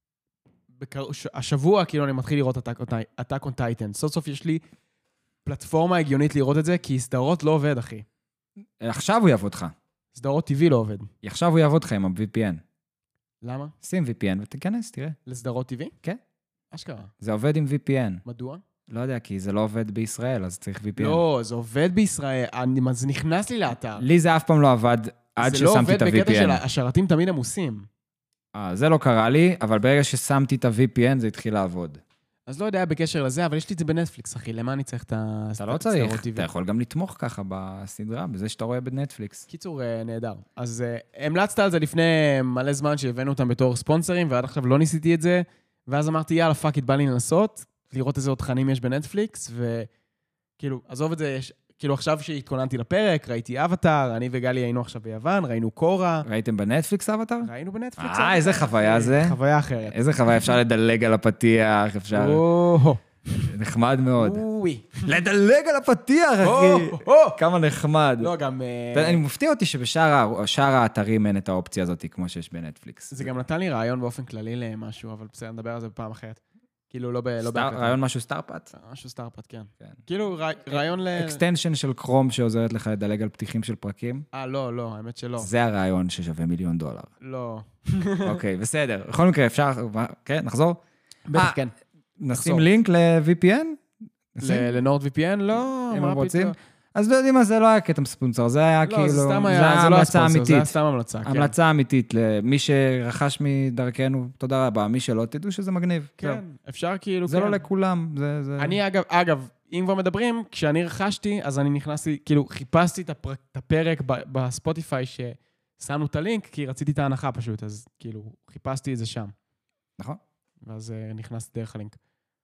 השבוע כאילו אני מתחיל לראות Attack on Titan. סוף סוף יש לי פלטפורמה הגיונית לראות את זה, כי סדרות לא עובד, אחי. עכשיו הוא יעבוד אותך. סדרות TV לא עובד. עכשיו הוא יעבוד לך עם ה-VPN. למה? שים VPN ותיכנס, תראה. לסדרות TV? כן. אשכרה. זה עובד עם VPN. מדוע? לא יודע, כי זה לא עובד בישראל, אז צריך VPN. לא, זה עובד בישראל, זה נכנס לי לאתר. לי זה אף פעם לא עבד עד ששמתי את זה לא עובד בקטע של ה-VPN. השרתים תמיד עמוסים. זה לא קרה לי, אבל ברגע ששמתי את ה-VPN זה התחיל לעבוד. אז לא יודע בקשר לזה, אבל יש לי את זה בנטפליקס, אחי. למה אני צריך את הסדרות אתה לא צריך, אתה יכול גם לתמוך ככה בסדרה, בזה שאתה רואה בנטפליקס. קיצור, נהדר. אז המלצת על זה לפני מלא זמן שהבאנו אותם בתור ספונסרים, ועד עכשיו לא ניסיתי את זה, ואז אמרתי, יאללה, פאק, בא לי לנסות, לראות איזה עוד תכנים יש בנטפליקס, וכאילו, עזוב את זה, כאילו עכשיו שהתכוננתי לפרק, ראיתי אבטר, אני וגלי היינו עכשיו ביוון, ראינו קורה. ראיתם בנטפליקס אבטר? ראינו בנטפליקס. איזה חוויה זה. חוויה אחרת. איזה חוויה, אפשר לדלג על הפתיח, אפשר... נחמד מאוד. לדלג על הפתיח, אחי. כמה נחמד. לא, גם... אני מפתיע אותי שבשאר האתרים אין את האופציה הזאת, כמו שיש בנטפליקס. זה גם נתן לי רעיון באופן כללי למשהו, אבל בסדר, נדבר על זה בפעם אחרת. כאילו, לא רעיון משהו סטארפאט? משהו סטארפאט, כן. כאילו, רעיון ל... אקסטנשן של קרום שעוזרת לך לדלג על פתיחים של פרקים? לא, האמת שלא. זה הרעיון ששווה $1,000,000. לא. אוקיי, בסדר. בכל מקרה, אפשר... כן, נחזור? בטח, כן. נשים לינק ל-VPN? לנורד VPN? לא, אם הם רוצים. אז לא יודעים מה, זה לא היה קטע ספונסר, זה היה כאילו... זה סתם היה, זה לא היה ספונסר, זה היה סתם המלצה, כן. המלצה אמיתית, למי שרכש מדרכנו, תודה רבה, מי שלא, תדעו שזה מגניב. כן, אפשר כאילו... זה לא לכולם, זה... אני אגב, אם כבר מדברים, כשאני רכשתי, אז אני נכנסתי, כאילו, חיפשתי את הפרק בספוטיפיי ששמנו את הלינק, כי רציתי את ההנחה פשוט, אז כאילו, חיפשתי את זה שם. נכון. ואז נכנסתי דרך הלינק.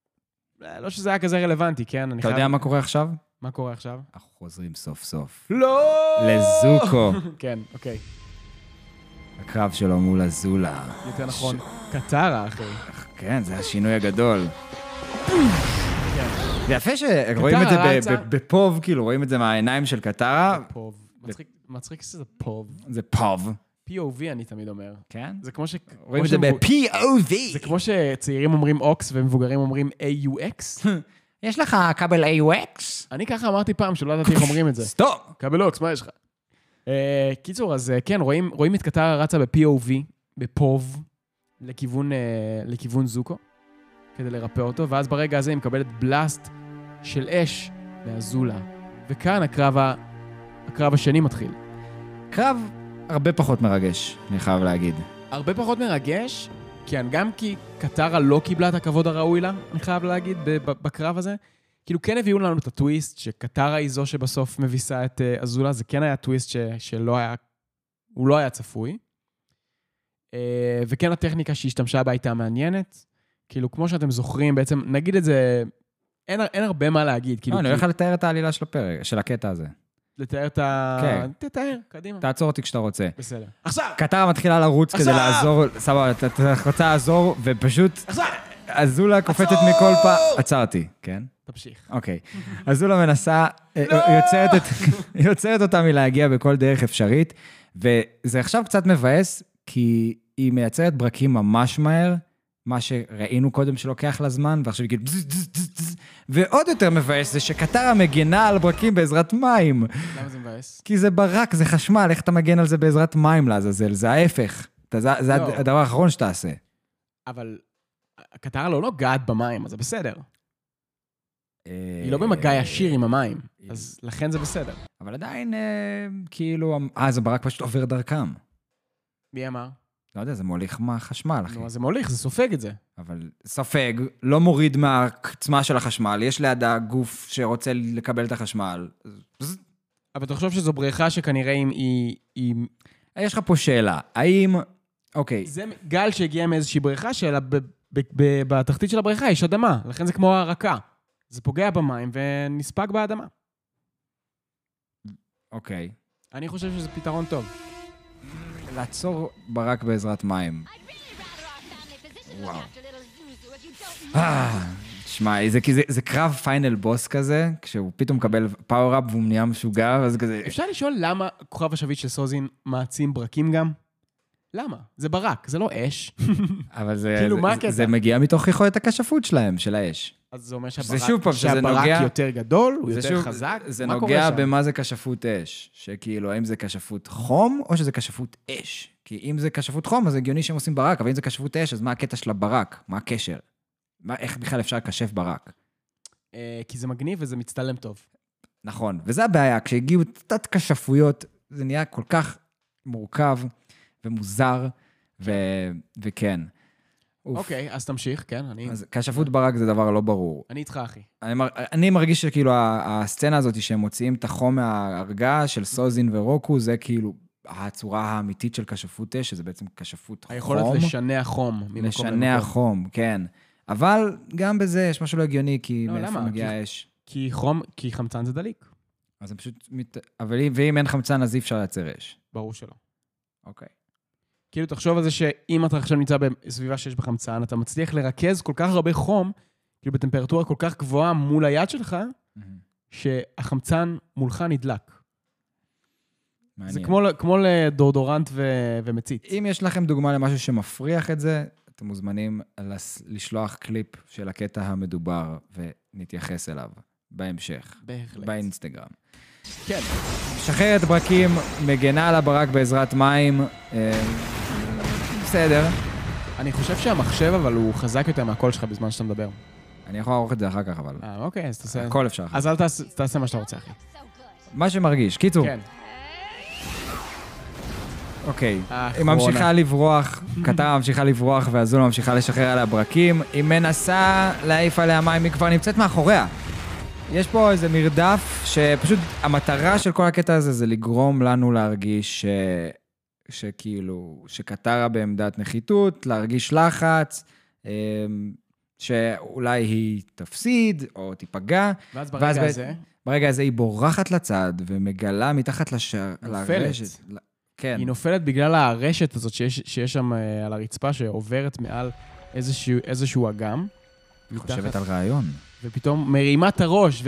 לא שזה היה כזה רלוונטי, כן? אתה יודע מה קורה עכשיו? מה קורה עכשיו? אנחנו חוזרים סוף סוף. לא! לזוקו. כן, אוקיי. הקרב שלו מול הזולה. יותר נכון, קטרה, אחי. כן, זה השינוי הגדול. זה יפה שרואים את זה בפוב, כאילו, רואים את זה מהעיניים של קטרה. פוב. מצחיק שזה פוב. זה פוב. POV אני תמיד אומר. כן? זה כמו ש... רואים את זה ב-POV. זה כמו שצעירים אומרים אוקס ומבוגרים אומרים AUX. יש לך כבל AUX? אני ככה אמרתי פעם שלא ידעתי איך אומרים את זה. סטופ! כבל אוקס, מה יש לך? קיצור, אז כן, רואים את קטרה רצה ב-POV, בפוב, לכיוון זוקו, כדי לרפא אותו, ואז ברגע הזה היא מקבלת בלאסט של אש מהזולה. וכאן הקרב השני מתחיל. קרב הרבה פחות מרגש, אני חייב להגיד. הרבה פחות מרגש, כן, גם כי קטרה לא קיבלה את הכבוד הראוי לה, אני חייב להגיד, בקרב הזה. כאילו כן הביאו לנו את הטוויסט, שקטרה היא זו שבסוף מביסה את הזולה, זה כן היה טוויסט שלא היה, הוא לא היה צפוי. וכן הטכניקה שהשתמשה בה הייתה מעניינת. כאילו, כמו שאתם זוכרים, בעצם, נגיד את זה, אין הרבה מה להגיד. כאילו, אני הולך לתאר את העלילה של הפרק, של הקטע הזה. לתאר את ה... כן. תתאר, קדימה. תעצור אותי כשאתה רוצה. בסדר. עכשיו! קטרה מתחילה לרוץ כדי לעזור, סבבה, אתה רוצה לעזור, ופשוט... עכשיו! הזולה קופצת מכל פעם... עצרתי, כן? תמשיך. אוקיי. הזולה מנסה, יוצרת אותה מלהגיע בכל דרך אפשרית, וזה עכשיו קצת מבאס, כי היא מייצרת ברקים ממש מהר, מה שראינו קודם שלוקח לה זמן, ועכשיו היא ועוד יותר מבאס זה שקטרה מגנה על ברקים בעזרת מים. למה זה מבאס? כי זה ברק, זה חשמל, איך אתה מגן על זה בעזרת מים לעזאזל? זה ההפך. זה הדבר האחרון שתעשה. אבל קטרה לא נוגעת במים, אז זה בסדר. היא לא במגע ישיר עם המים, אז לכן זה בסדר. אבל עדיין, כאילו, זה ברק פשוט עובר דרכם. מי אמר? לא יודע, זה מוליך מהחשמל, אחי. נו, אז זה מוליך, זה סופג את זה. אבל סופג, לא מוריד מהעצמה של החשמל, יש לידה גוף שרוצה לקבל את החשמל. אבל אתה חושב שזו בריכה שכנראה היא... יש לך פה שאלה, האם... אוקיי. זה גל שהגיע מאיזושהי בריכה, שאלה בתחתית של הבריכה יש אדמה, לכן זה כמו הרקה. זה פוגע במים ונספג באדמה. אוקיי. אני חושב שזה פתרון טוב. לעצור ברק בעזרת מים. וואו. תשמע, זה קרב פיינל בוס כזה, כשהוא פתאום מקבל פאוור-אפ והוא נהיה משוגע, אז כזה... אפשר לשאול למה כוכב השביט של סוזין מעצים ברקים גם? למה? זה ברק, זה לא אש. אבל כאילו, מה הקטע? זה מגיע מתוך יכולת הכשפות שלהם, של האש. אז זה אומר שוב פעם, שזה נוגע... שהברק יותר גדול, הוא יותר חזק? זה נוגע במה זה כשפות אש. שכאילו, האם זה כשפות חום, או שזה כשפות אש. כי אם זה כשפות חום, אז הגיוני שהם עושים ברק, אבל אם זה כשפות אש, אז מה הקטע של הברק? מה הקשר? איך בכלל אפשר לקשף ברק? כי זה מגניב וזה מצטלם טוב. נכון, וזה הבעיה. כשהגיעו תת כשפויות, זה נהיה כל כך מורכב ומוזר, וכן. אוקיי, אז תמשיך, כן. אז כשפות ברק זה דבר לא ברור. אני איתך, אחי. אני מרגיש שכאילו הסצנה הזאת שהם מוציאים את החום מההרגה של סוזין ורוקו, זה כאילו הצורה האמיתית של כשפות אש, שזה בעצם כשפות חום. היכולת לשנע חום. לשנע חום, כן. אבל גם בזה יש משהו לא הגיוני, כי מאיפה מגיעה אש. כי חמצן זה דליק. אז זה פשוט... ואם אין חמצן, אז אי אפשר לייצר אש. ברור שלא. אוקיי. כאילו, תחשוב על זה שאם אתה עכשיו נמצא בסביבה שיש בחמצן, אתה מצליח לרכז כל כך הרבה חום, כאילו בטמפרטורה כל כך גבוהה מול היד שלך, שהחמצן מולך נדלק. מעניין. זה כמו לדורדורנט ומצית. אם יש לכם דוגמה למשהו שמפריח את זה, אתם מוזמנים לשלוח קליפ של הקטע המדובר, ונתייחס אליו בהמשך. בהחלט. באינסטגרם. כן. משחררת ברקים, מגנה על הברק בעזרת מים. בסדר. אני חושב שהמחשב, אבל הוא חזק יותר מהקול שלך בזמן שאתה מדבר. אני יכול לערוך את זה אחר כך, אבל... אוקיי, אז תעשה... הכל אפשר. אז אל תעשה מה שאתה רוצה, אחי. מה שמרגיש. קיצור. כן. אוקיי. היא ממשיכה לברוח, קטרה ממשיכה לברוח, והזולה ממשיכה לשחרר עליה ברקים. היא מנסה להעיף עליה מים, היא כבר נמצאת מאחוריה. יש פה איזה מרדף שפשוט המטרה של כל הקטע הזה זה לגרום לנו להרגיש שכאילו, שקטרה בעמדת נחיתות, להרגיש לחץ, שאולי היא תפסיד או תיפגע. ואז ברגע הזה? ברגע הזה היא בורחת לצד ומגלה מתחת לרשת. כן. היא נופלת בגלל הרשת הזאת שיש שם על הרצפה שעוברת מעל איזשהו אגם. היא חושבת על רעיון. ופתאום מרימה את הראש,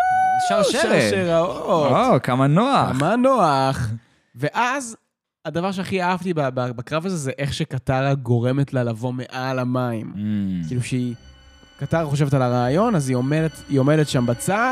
שרשראות. כמה נוח. כמה נוח. ואז, הדבר שהכי אהבתי בקרב הזה, זה איך שקטרה גורמת לה לבוא מעל המים. כאילו שהיא, קטרה חושבת על הרעיון, אז היא עומדת שם בצד,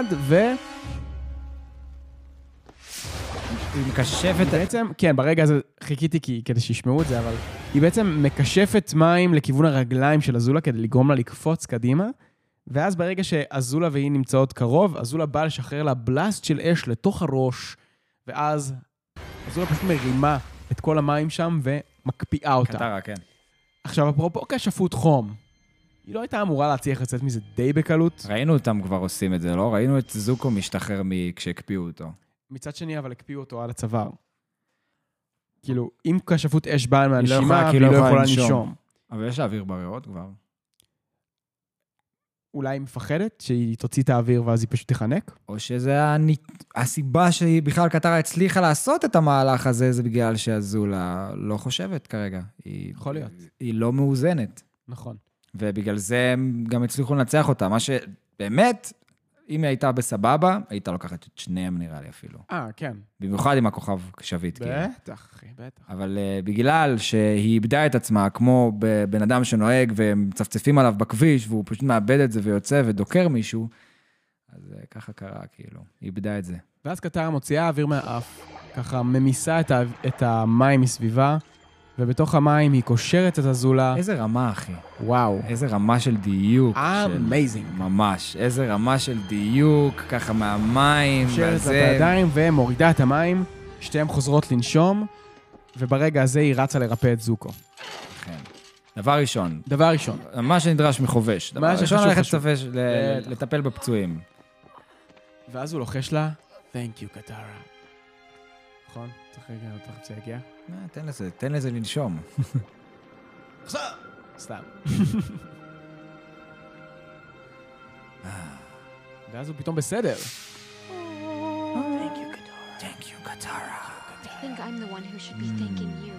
היא מקשפת... בעצם, כן, ברגע הזה חיכיתי כדי שישמעו את זה, אבל היא בעצם מקשפת מים לכיוון הרגליים של הזולה, כדי לגרום לה לקפוץ קדימה, ואז ברגע שהזולה והיא נמצאות קרוב, הזולה באה לשחרר לה בלאסט של אש לתוך הראש, ואז הזולה פשוט מרימה את כל המים שם ומקפיאה אותה. קטרה, כן. עכשיו, אפרופו כשפות חום, היא לא הייתה אמורה להצליח לצאת מזה די בקלות. ראינו אותם כבר עושים את זה, לא? ראינו את זוקו משתחרר כשהקפיאו אותו. מצד שני, אבל הקפיאו אותו על הצוואר. כאילו, אם כשפות אש באה מהנשימה, היא לא יכולה לנשום. אבל יש האוויר בריאות כבר. אולי היא מפחדת שהיא תוציא את האוויר ואז היא פשוט תחנק? או שזה הסיבה שהיא בכלל קטרה הצליחה לעשות את המהלך הזה, זה בגלל שהזולה לא חושבת כרגע. יכול להיות. היא לא מאוזנת. נכון. ובגלל זה הם גם הצליחו לנצח אותה. מה שבאמת, אם היא הייתה בסבבה, הייתה לוקחת את שניהם נראה לי אפילו. כן. במיוחד עם הכוכב שביט. בטח, אחי, בטח. אבל בגלל שהיא איבדה את עצמה, כמו בן אדם שנוהג ומצפצפים עליו בכביש, והוא פשוט מאבד את זה ויוצא ודוקר מישהו, אז ככה קרה, כאילו, היא איבדה את זה. ואז קטרה מוציאה אוויר מהאף, ככה ממיסה את המים מסביבה, ובתוך המים היא קושרת את הזולה. איזה רמה, אחי. וואו. איזה רמה של דיוק. אמייזינג. ממש. איזה רמה של דיוק, ככה מהמים. קושרת את הידיים ומורידה את המים, שתיהן חוזרות לנשום, וברגע הזה היא רצה לרפא את זוקו. כן. דבר ראשון. מה שנדרש מחובש. דבר ראשון ללכת לטפל בפצועים. ואז הוא לוחש לה, Thank you, קטרה. נכון? צריך רגע, תכף זה יגיע. תן לזה לנשום. עכשיו! סתם. ואז הוא פתאום בסדר. Thank you, קטרה. I think I'm the one who should be thanking you.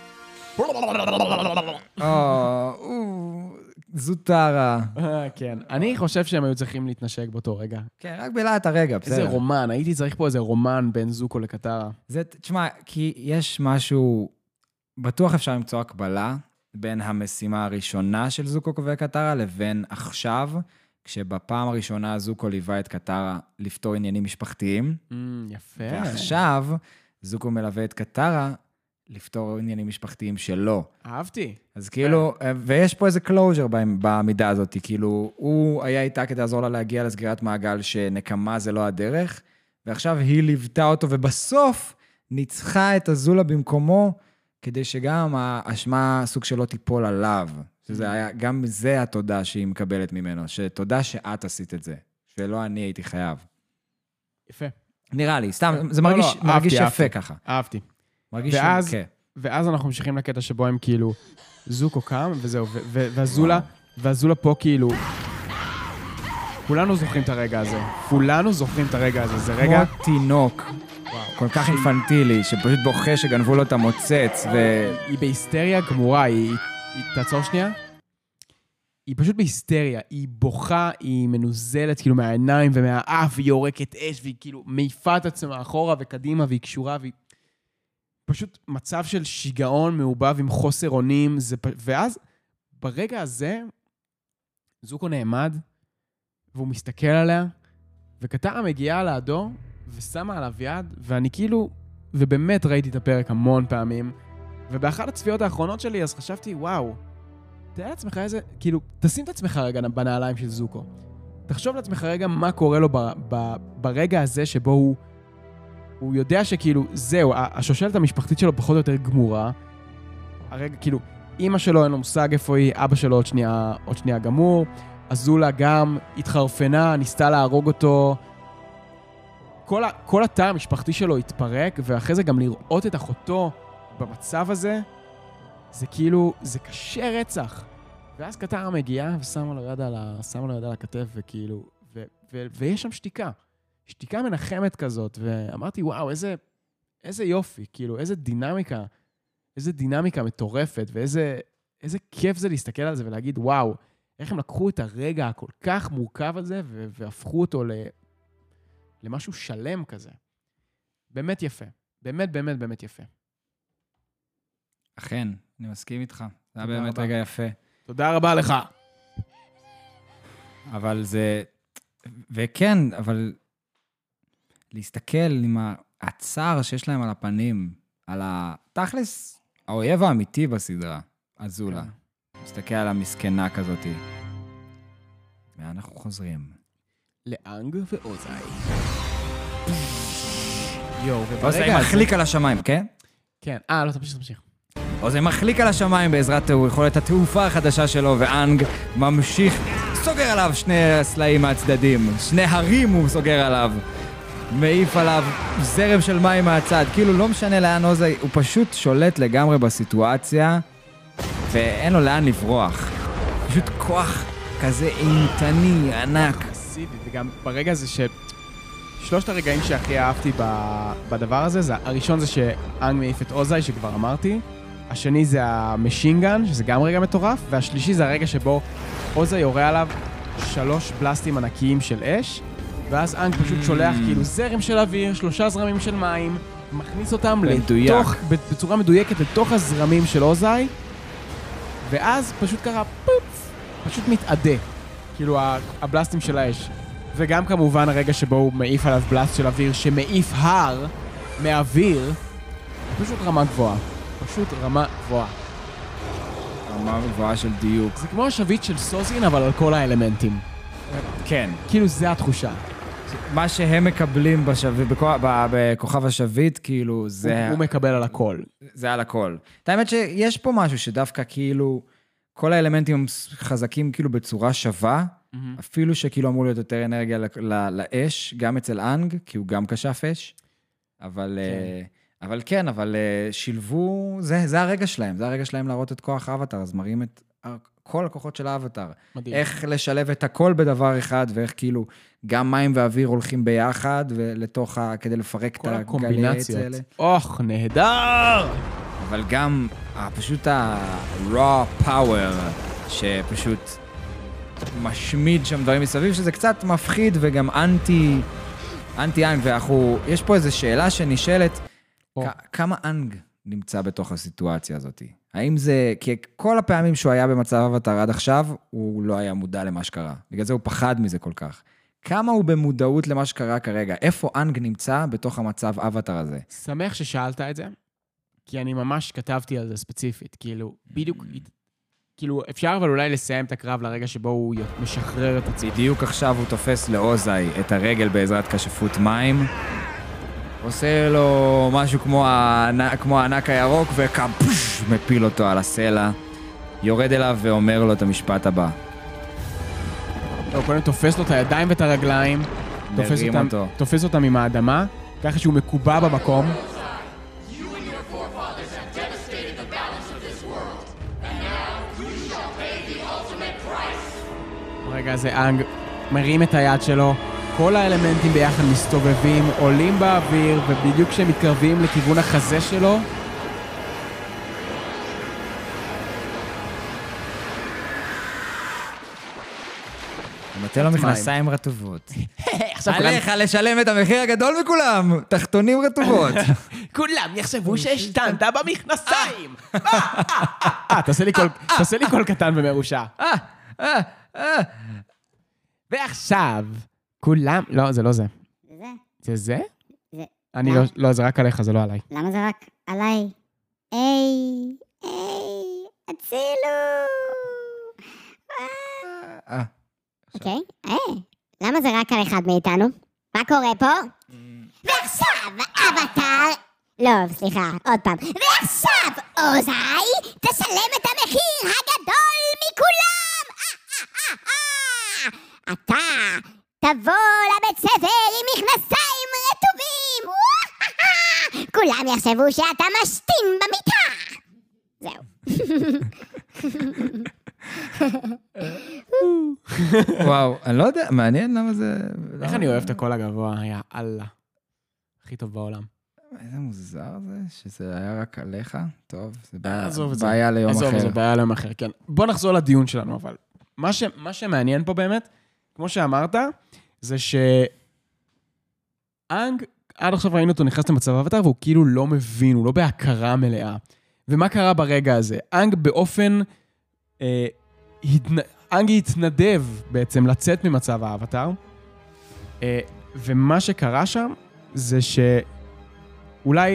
זוטרה. כן. אני חושב שהם היו צריכים להתנשק באותו רגע. כן, רק בלעת הרגע, בסדר. איזה רומן, הייתי צריך פה איזה רומן בין זוקו לקטרה. תשמע, כי יש משהו, בטוח אפשר למצוא הקבלה בין המשימה הראשונה של זוקו וקטרה לבין עכשיו, כשבפעם הראשונה זוקו ליווה את קטרה לפתור עניינים משפחתיים, יפה. ועכשיו זוקו מלווה את קטרה לפתור עניינים משפחתיים שלו. אהבתי. אז כאילו, ויש פה איזה קלוז'ר בעמידה הזאת, כאילו, הוא היה איתה כדי לעזור לה להגיע לסגירת מעגל שנקמה זה לא הדרך, ועכשיו היא ליוותה אותו, ובסוף ניצחה את אזולה במקומו, כדי שגם האשמה סוג שלו תיפול עליו. שזה היה, גם זה התודה שהיא מקבלת ממנו, שתודה שאת עשית את זה, שלא אני הייתי חייב. יפה. נראה לי, סתם, זה מרגיש יפה ככה. אהבתי. מרגיש יפה. ואז אנחנו ממשיכים לקטע שבו הם כאילו, זוקו קם וזהו, והזולה פה כאילו, כולנו זוכרים את הרגע הזה, זה רגע... כמו תינוק, כל כך אינפנטילי, שפשוט בוכה שגנבו לו את המוצץ, היא בהיסטריה גמורה, תעצור שנייה. היא פשוט בהיסטריה, היא בוכה, היא מנוזלת כאילו מהעיניים ומהאף, והיא יורקת אש, והיא כאילו מעיפה את עצמה אחורה וקדימה, והיא קשורה, והיא... פשוט מצב של שיגעון מעובב עם חוסר אונים, ואז ברגע הזה, זוקו נעמד, והוא מסתכל עליה, וקטרה מגיעה לידו, ושמה עליו יד, ואני כאילו, ובאמת ראיתי את הפרק המון פעמים, ובאחת הצפיות האחרונות שלי, אז חשבתי, וואו, תראה לעצמך איזה, כאילו, תשים את עצמך רגע בנעליים של זוקו. תחשוב לעצמך רגע מה קורה לו ברגע הזה שבו הוא יודע שכאילו, זהו, השושלת המשפחתית שלו פחות או יותר גמורה. הרגע, כאילו, אמא שלו אין לו מושג איפה היא, אבא שלו עוד שנייה גמור, אזולה גם התחרפנה, ניסתה להרוג אותו. כל התא המשפחתי שלו התפרק, ואחרי זה גם לראות את אחותו במצב הזה, זה כאילו, זה קשה רצח. ואז קטרה מגיעה ושמה לו יד על הכתף, וכאילו, ויש שם שתיקה. שתיקה מנחמת כזאת, ואמרתי, וואו, איזה יופי, כאילו, איזה דינמיקה מטורפת, ואיזה כיף זה להסתכל על זה ולהגיד, וואו, איך הם לקחו את הרגע הכל כך מורכב הזה, והפכו אותו למשהו שלם כזה. באמת יפה. באמת יפה. אכן, אני מסכים איתך. זה היה באמת רגע יפה. תודה רבה לך. אבל זה... וכן, אבל... להסתכל עם הצער שיש להם על הפנים, על התכלס, האויב האמיתי בסדרה, אזולה. מסתכל על המסכנה כזאת. ואנחנו חוזרים. לאנג ואוזאי. אוזאי מחליק על השמיים, כן? כן, לא, תמשיך. אוזאי מחליק על השמיים בעזרת יכולת התעופה החדשה שלו, ואנג ממשיך, סוגר עליו שני סלעים מהצדדים, שני הרים הוא סוגר עליו. מעיף עליו זרם של מים מהצד, כאילו לא משנה לאן אוזאי, הוא פשוט שולט לגמרי בסיטואציה, ואין לו לאן לברוח. פשוט כוח כזה אימתני, ענק. וגם ברגע הזה שלושת הרגעים שהכי אהבתי בדבר הזה, הראשון זה שאנג מעיף את אוזאי, שכבר אמרתי, השני זה המשינגן, שזה גם רגע מטורף, והשלישי זה הרגע שבו אוזאי יורה עליו 3 בלסטים ענקיים של אש, ואז אנג פשוט שולח כאילו זרם של אוויר, 3 זרמים של מים, מכניס אותם בצורה מדויקת לתוך הזרמים של אוזאי, ואז פשוט קרה פופ, פשוט מתעדה, כאילו הבלסטים של האש. וגם כמובן הרגע שבו הוא מעיף עליו בלסט של אוויר שמעיף הר מאוויר, פשוט רמה גבוהה. רמה גבוהה של דיוק. זה כמו השביט של סוזין, אבל על כל האלמנטים. כן. כאילו זה התחושה. מה שהם מקבלים בכוכב השביט, כאילו זה... הוא מקבל על הכל. זה על הכל. האמת שיש פה משהו שדווקא כאילו, כל האלמנטים הם חזקים כאילו בצורה שווה, אפילו שכאילו אמור להיות יותר אנרגיה לאש, גם אצל אנג, כי הוא גם קשף אש, אבל שילבו, זה הרגע שלהם, זה הרגע שלהם להראות את כוח האבטר, אז מראים את כל הכוחות של האבטר. מדהים. איך לשלב את הכל בדבר אחד, ואיך כאילו גם מים ואוויר הולכים ביחד, ולתוך כדי לפרק את הגלי עץ האלה. אוח, נהדר! אבל גם פשוט ה-raw power, שפשוט משמיד שם דברים מסביב, שזה קצת מפחיד וגם אנטי אנג, יש פה איזו שאלה שנשאלת, כמה אנג נמצא בתוך הסיטואציה הזאת? האם זה, כי כל הפעמים שהוא היה במצב אבטר עד עכשיו, הוא לא היה מודע למה שקרה. בגלל זה הוא פחד מזה כל כך. כמה הוא במודעות למה שקרה כרגע? איפה אנג נמצא בתוך המצב אבטר הזה? שמח ששאלת את זה, כי אני ממש כתבתי על זה ספציפית. כאילו, בדיוק, כאילו, אפשר אבל אולי לסיים את הקרב לרגע שבו הוא משחרר את עצמו. בדיוק עכשיו הוא תופס לאוזאי את הרגל בעזרת כשפות מים, עושה לו משהו כמו הענק הירוק, וכפוש, מפיל אותו על הסלע, יורד אליו ואומר לו את המשפט הבא. הוא קודם תופס לו את הידיים ואת הרגליים, תופס אותם עם האדמה, ככה שהוא מקובע במקום. רגע, זה אנג מרים את היד שלו, כל האלמנטים ביחד מסתובבים, עולים באוויר, ובדיוק כשהם מתקרבים לכיוון החזה שלו, נותן לו מכנסיים רטובות. עליך לשלם את המחיר הגדול מכולם, תחתונים רטובות. כולם יחשבו שהשתנת במכנסיים. תעשה לי קול קטן ומרושע. ועכשיו, כולם... לא, זה לא זה. זה? זה זה? זה. אני לא, זה רק עליך, זה לא עליי. למה זה רק עליי? היי, הצילו! אוקיי, למה זה רק על אחד מאיתנו? מה קורה פה? ועכשיו, אבטר... לא, סליחה, עוד פעם. ועכשיו, אוזאי, תשלם את המחיר הגדול מכולם! אתה תבוא לבית ספר עם מכנסיים רטובים! כולם יחשבו שאתה משתין במיטה! זהו. וואו, אני לא יודע, מעניין למה זה... איך אני אוהב את הקול הגבוה, יא אללה. הכי טוב בעולם. איזה מוזר זה, שזה היה רק עליך. טוב, זה עזוב את זה. בעיה ליום אחר. עזוב, זה בעיה ליום אחר, כן. בוא נחזור לדיון שלנו, אבל מה שמעניין פה באמת, כמו שאמרת, זה שאנג, עד עכשיו ראינו אותו נכנס למצב אבטר, והוא כאילו לא מבין, הוא לא בהכרה מלאה. ומה קרה ברגע הזה? אנג באופן... אנג התנדב בעצם לצאת ממצב האבטר, ומה שקרה שם זה שאולי...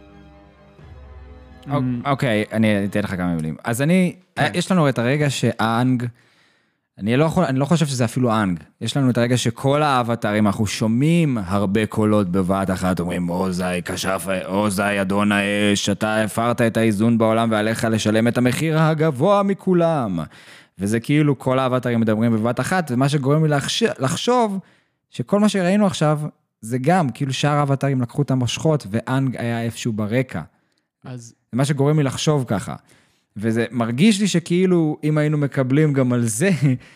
אוקיי, אני אתן לך כמה מילים. אז יש לנו את הרגע שאנג, אני לא חושב שזה אפילו אנג, יש לנו את הרגע שכל האבטרים, אנחנו שומעים הרבה קולות בבת אחת, אומרים, אוזאי, כשף, אוזאי, אדון האש, אתה הפרת את האיזון בעולם ועליך לשלם את המחיר הגבוה מכולם. וזה כאילו כל האבטרים מדברים בבת אחת, ומה שגורם לי לחשוב, שכל מה שראינו עכשיו, זה גם, כאילו שאר האבטרים לקחו את המושכות, ואנג היה איפשהו ברקע. אז... זה מה שגורם לי לחשוב ככה. וזה מרגיש לי שכאילו, אם היינו מקבלים גם על זה,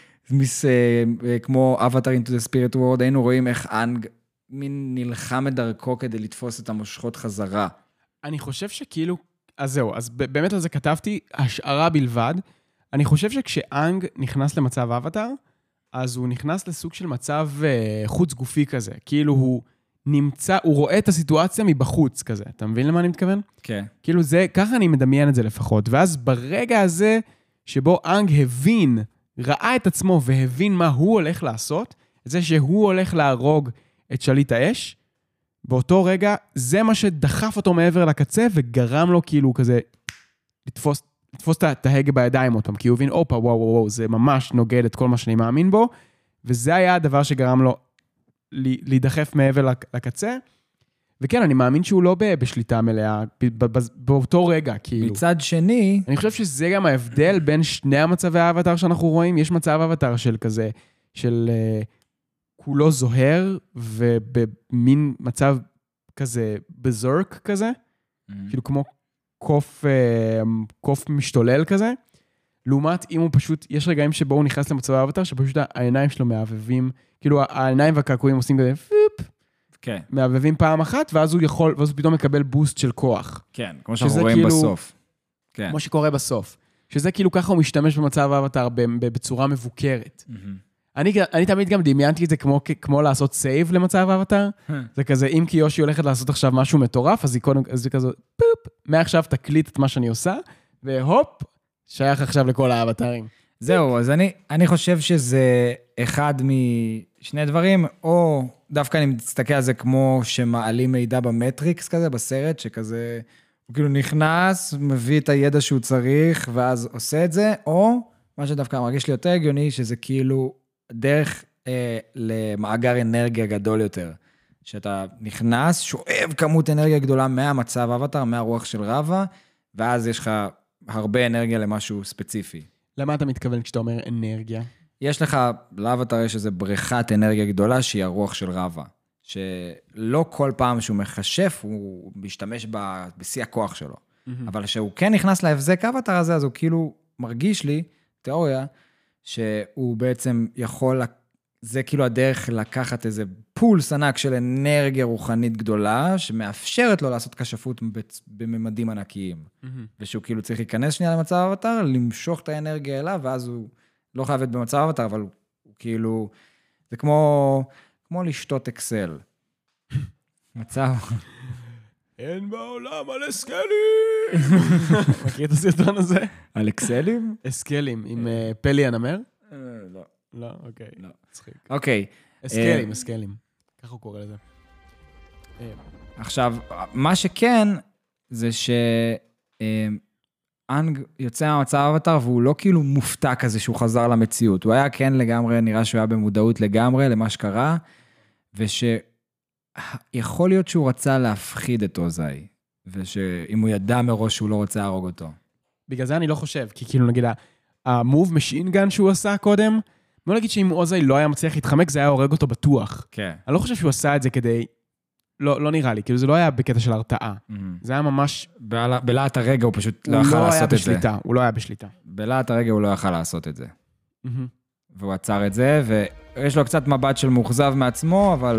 כמו Avatar into the Spirit World, היינו רואים איך אנג מין נלחם את דרכו כדי לתפוס את המושכות חזרה. אני חושב שכאילו, אז זהו, אז באמת על זה כתבתי, השערה בלבד. אני חושב שכשאנג נכנס למצב אבטר, אז הוא נכנס לסוג של מצב חוץ גופי כזה. כאילו הוא נמצא, הוא רואה את הסיטואציה מבחוץ כזה. אתה מבין למה אני מתכוון? כן. כאילו זה, ככה אני מדמיין את זה לפחות. ואז ברגע הזה, שבו אנג הבין, ראה את עצמו והבין מה הוא הולך לעשות, את זה שהוא הולך להרוג את שליט האש, באותו רגע, זה מה שדחף אותו מעבר לקצה, וגרם לו כאילו כזה, לתפוס את ההגה בידיים עוד פעם, כי הוא הבין, אופה, וואו, זה ממש נוגד את כל מה שאני מאמין בו, וזה היה הדבר שגרם לו להידחף מעבר לקצה, וכן, אני מאמין שהוא לא בשליטה מלאה, באותו רגע, כאילו. מצד שני... אני חושב שזה גם ההבדל בין שני המצבי האבטר שאנחנו רואים, יש מצב אבטר של כזה, של כולו זוהר, ובמין מצב כזה, בזרק כזה, כאילו כמו קוף משתולל כזה, לעומת אם הוא פשוט, יש רגעים שבו הוא נכנס למצב האבטר, שפשוט העיניים שלו מעבבים, כאילו העיניים והקעקועים עושים כזה, פופ, כן. מעבבים פעם אחת, ואז הוא פתאום מקבל בוסט של כוח. כן, כמו שאנחנו רואים כאילו, בסוף. כן. כמו שקורה בסוף. שזה כאילו ככה הוא משתמש במצב האבטר בצורה מבוקרת. אני תמיד גם דמיינתי את זה כמו לעשות סייב למצב האבטר. זה כזה, אם קיושי הולכת לעשות עכשיו משהו מטורף, אז זה כזה, פופ, מעכשיו תקליט את מה שאני עושה, והופ, שייך עכשיו לכל האבטרים. זהו, אז אני חושב שזה אחד משני דברים, או דווקא אני מסתכל על זה כמו שמעלים מידע במטריקס כזה, בסרט, שכזה, הוא כאילו נכנס, מביא את הידע שהוא צריך, ואז עושה את זה, או מה שדווקא מרגיש לי יותר הגיוני, שזה כאילו דרך למאגר אנרגיה גדול יותר. שאתה נכנס, שואב כמות אנרגיה גדולה מהמצב אבטר, מהרוח של רבא, ואז יש לך הרבה אנרגיה למשהו ספציפי. למה אתה מתכוון כשאתה אומר אנרגיה? יש לך, לאבטר יש איזו בריכת אנרגיה גדולה, שהיא הרוח של רבא. שלא כל פעם שהוא מחשף, הוא משתמש בשיא הכוח שלו. אבל כשהוא כן נכנס להבזק אבטר הזה, אז הוא כאילו מרגיש לי, תיאוריה, שהוא בעצם יכול, זה כאילו הדרך לקחת איזה פולס ענק של אנרגיה רוחנית גדולה, שמאפשרת לו לעשות כשפות בממדים ענקיים. ושהוא כאילו צריך להיכנס שנייה למצב אבטר, למשוך את האנרגיה אליו, ואז הוא לא חייב להיות במצב אבטר, אבל הוא כאילו, זה כמו לשתות אקסל. מצב. אין בעולם על אסקלים. מכיר את הסרטון הזה? על אקסלים? אסקלים, עם פלי הנמר? לא. לא, אוקיי. לא. צחיק. אוקיי. אסקלים. ככה הוא קורא לזה. עכשיו, מה שכן, זה אנג יוצא מהמצב אבטר, והוא לא כאילו מופתע כזה שהוא חזר למציאות. הוא היה כן לגמרי, נראה שהוא היה במודעות לגמרי למה שקרה, יכול להיות שהוא רצה להפחיד את אוזאי, ושאם הוא ידע מראש שהוא לא רוצה להרוג אותו. בגלל זה אני לא חושב, כי כאילו נגיד, המוב משינגן שהוא עשה קודם, בוא נגיד שאם אוזאי לא היה מצליח להתחמק, זה היה הורג אותו בטוח. כן. אני לא חושב שהוא עשה את זה כדי, לא נראה לי, כאילו זה לא היה בקטע של הרתעה. זה היה ממש... בלעת הרגע הוא פשוט לא יכל לעשות את זה. הוא לא היה בשליטה. בלעת הרגע הוא לא יכל לעשות את זה. והוא עצר את זה, ויש לו קצת מבט של מאוכזב מעצמו, אבל...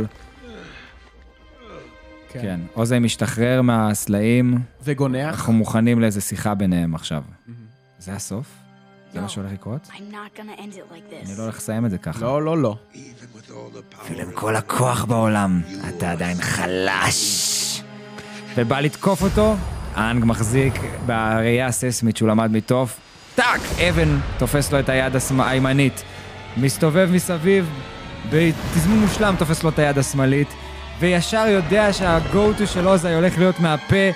כן, אוזאי משתחרר מהסלעים. וגונח. אנחנו מוכנים לאיזו שיחה ביניהם עכשיו. זה הסוף? זה מה שהולך לקרות? אני לא הולך לסיים את זה ככה. לא. אפילו עם כל הכוח בעולם, אתה עדיין חלש. ובא לתקוף אותו, האנג מחזיק בראייה הססמית שהוא למד מטוף. טק! אבן תופס לו את היד הימנית. מסתובב מסביב, בתזמון מושלם תופס לו את היד השמאלית. וישר יודע שה-go-to של אוזאי הולך להיות מהפה,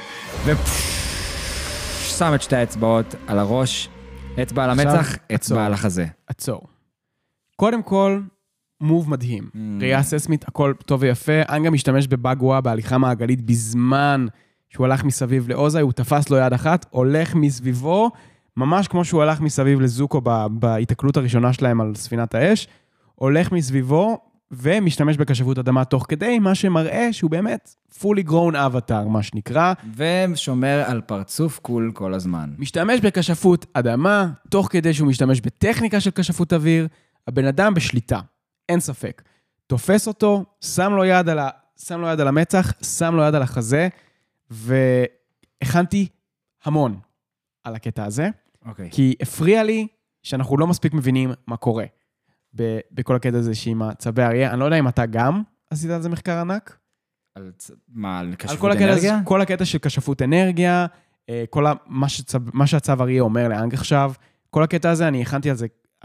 שם את שתי האצבעות על הראש, אצבע על המצח, אצבע על החזה. עצור. קודם כל, מוב מדהים. ראייה ססמית, הכל טוב ויפה. אנגה משתמש בבאגווה, בהליכה מעגלית, בזמן שהוא הלך מסביב לאוזאי, הוא תפס לו יד אחת, הולך מסביבו, ממש כמו שהוא הלך מסביב לזוקו בהתקלות הראשונה שלהם על ספינת האש, הולך מסביבו, ומשתמש בקשבות אדמה תוך כדי, מה שמראה שהוא באמת fully grown avatar, מה שנקרא. ושומר על פרצוף קול כל הזמן. משתמש בקשבות אדמה, תוך כדי שהוא משתמש בטכניקה של קשבות אוויר, הבן אדם בשליטה, אין ספק. תופס אותו, שם לו יד על המצח, שם לו יד על החזה, והכנתי המון על הקטע הזה, כי הפריע לי שאנחנו לא מספיק מבינים מה קורה. בכל הקטע הזה שעם הצבי אריה, אני לא יודע אם אתה גם עשית על זה מחקר ענק? מה, על קשפות אנרגיה? כל הקטע של קשפות אנרגיה, מה שהצב אריה אומר לאנג עכשיו, כל הקטע הזה, אני הכנתי על זה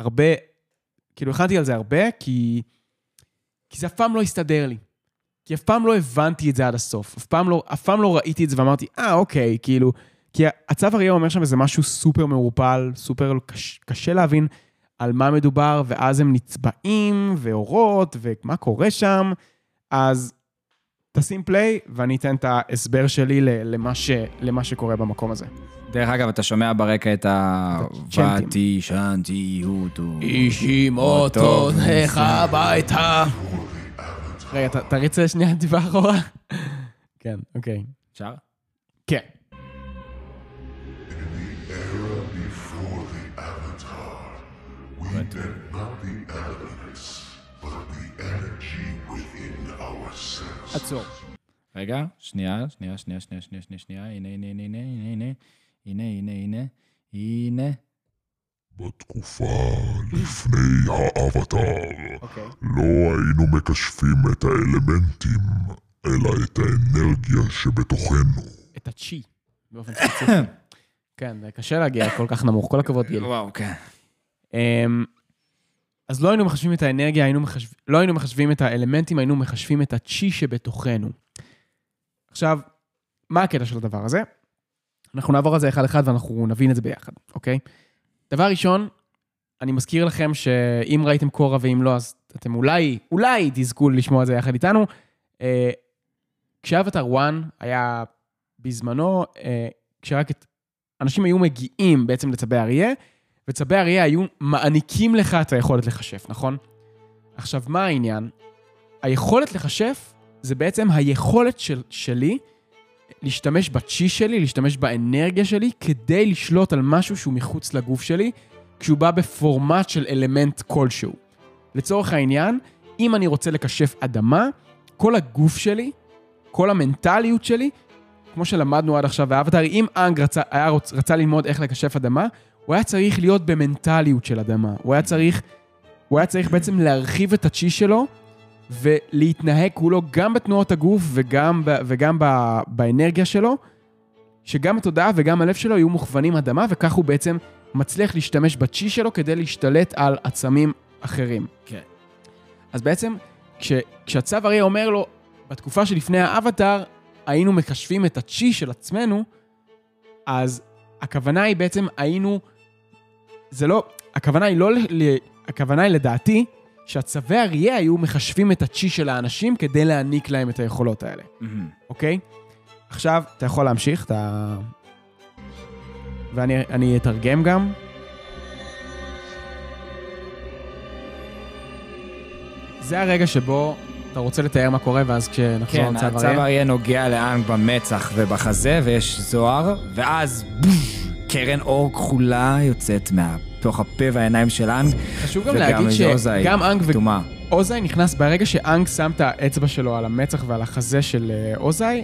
הרבה, כי זה אף פעם לא הסתדר לי. כי אף פעם לא הבנתי את זה עד הסוף. אף פעם לא ראיתי את זה ואמרתי, אוקיי, כאילו, כי הצב אריה אומר שם איזה משהו סופר מעורפל, סופר קשה להבין, על מה מדובר, ואז הם נצבעים, ואורות, ומה קורה שם, אז תשים פליי, ואני אתן את ההסבר שלי למה שקורה במקום הזה. דרך אגב, אתה שומע ברקע את ואתי שנתי הוטו. אישימוטו לך הביתה. רגע, תריץ שנייה טיפה אחורה? כן, אוקיי. אפשר? כן. עצור. רגע, שנייה, הנה. בתקופה לפני האבטר, אוקיי. לא היינו מקשפים את האלמנטים, אלא את האנרגיה שבתוכנו. את הצ'י, באופן ספציפי. כן, זה קשה להגיע כל כך נמוך, כל הכבוד גיל. וואו, כן. אז לא היינו מחשבים את האנרגיה, לא היינו מחשבים את האלמנטים, היינו מחשבים את הצ'י שבתוכנו. עכשיו, מה הקטע של הדבר הזה? אנחנו נעבור על זה אחד ואנחנו נבין את זה ביחד, אוקיי? דבר ראשון, אני מזכיר לכם שאם ראיתם קורה ואם לא, אז אתם אולי תזכו לשמוע את זה יחד איתנו. כשאבטר 1 היה בזמנו, כשרק אנשים היו מגיעים בעצם לצבי אריה, וצבי אריה היו מעניקים לך את היכולת לחשף, נכון? עכשיו, מה העניין? היכולת לחשף זה בעצם היכולת שלי להשתמש בצ'י שלי, להשתמש באנרגיה שלי, כדי לשלוט על משהו שהוא מחוץ לגוף שלי, כשהוא בא בפורמט של אלמנט כלשהו. לצורך העניין, אם אני רוצה לקשף אדמה, כל הגוף שלי, כל המנטליות שלי, כמו שלמדנו עד עכשיו באבטר, אם אנג רצה ללמוד איך לקשף אדמה, הוא היה צריך להיות במנטליות של אדמה. הוא היה צריך בעצם להרחיב את הצ'י שלו, ולהתנהג כולו גם בתנועות הגוף וגם באנרגיה שלו, שגם התודעה וגם הלב שלו יהיו מוכוונים אדמה, וכך הוא בעצם מצליח להשתמש בצ'י שלו כדי להשתלט על עצמים אחרים. כן. אז בעצם, כשהצו אריה אומר לו, בתקופה שלפני האבטר, היינו מקשפים את הצ'י של עצמנו, אז הכוונה היא בעצם הכוונה היא לדעתי, שהצווי אריה היו מחשבים את הצ'י של האנשים כדי להעניק להם את היכולות האלה. אוקיי? עכשיו, אתה יכול להמשיך, ואני אתרגם גם. זה הרגע שבו אתה רוצה לתאר מה קורה, ואז כשנחזור כן, לצו אריה. הצו אריה נוגע לאנג במצח ובחזה, ויש זוהר, ואז קרן אור כחולה יוצאת מתוך הפה והעיניים של אנג. חשוב גם להגיד שגם אנג ואוזאי נכנס, ברגע שאנג שם את האצבע שלו על המצח ועל החזה של אוזאי,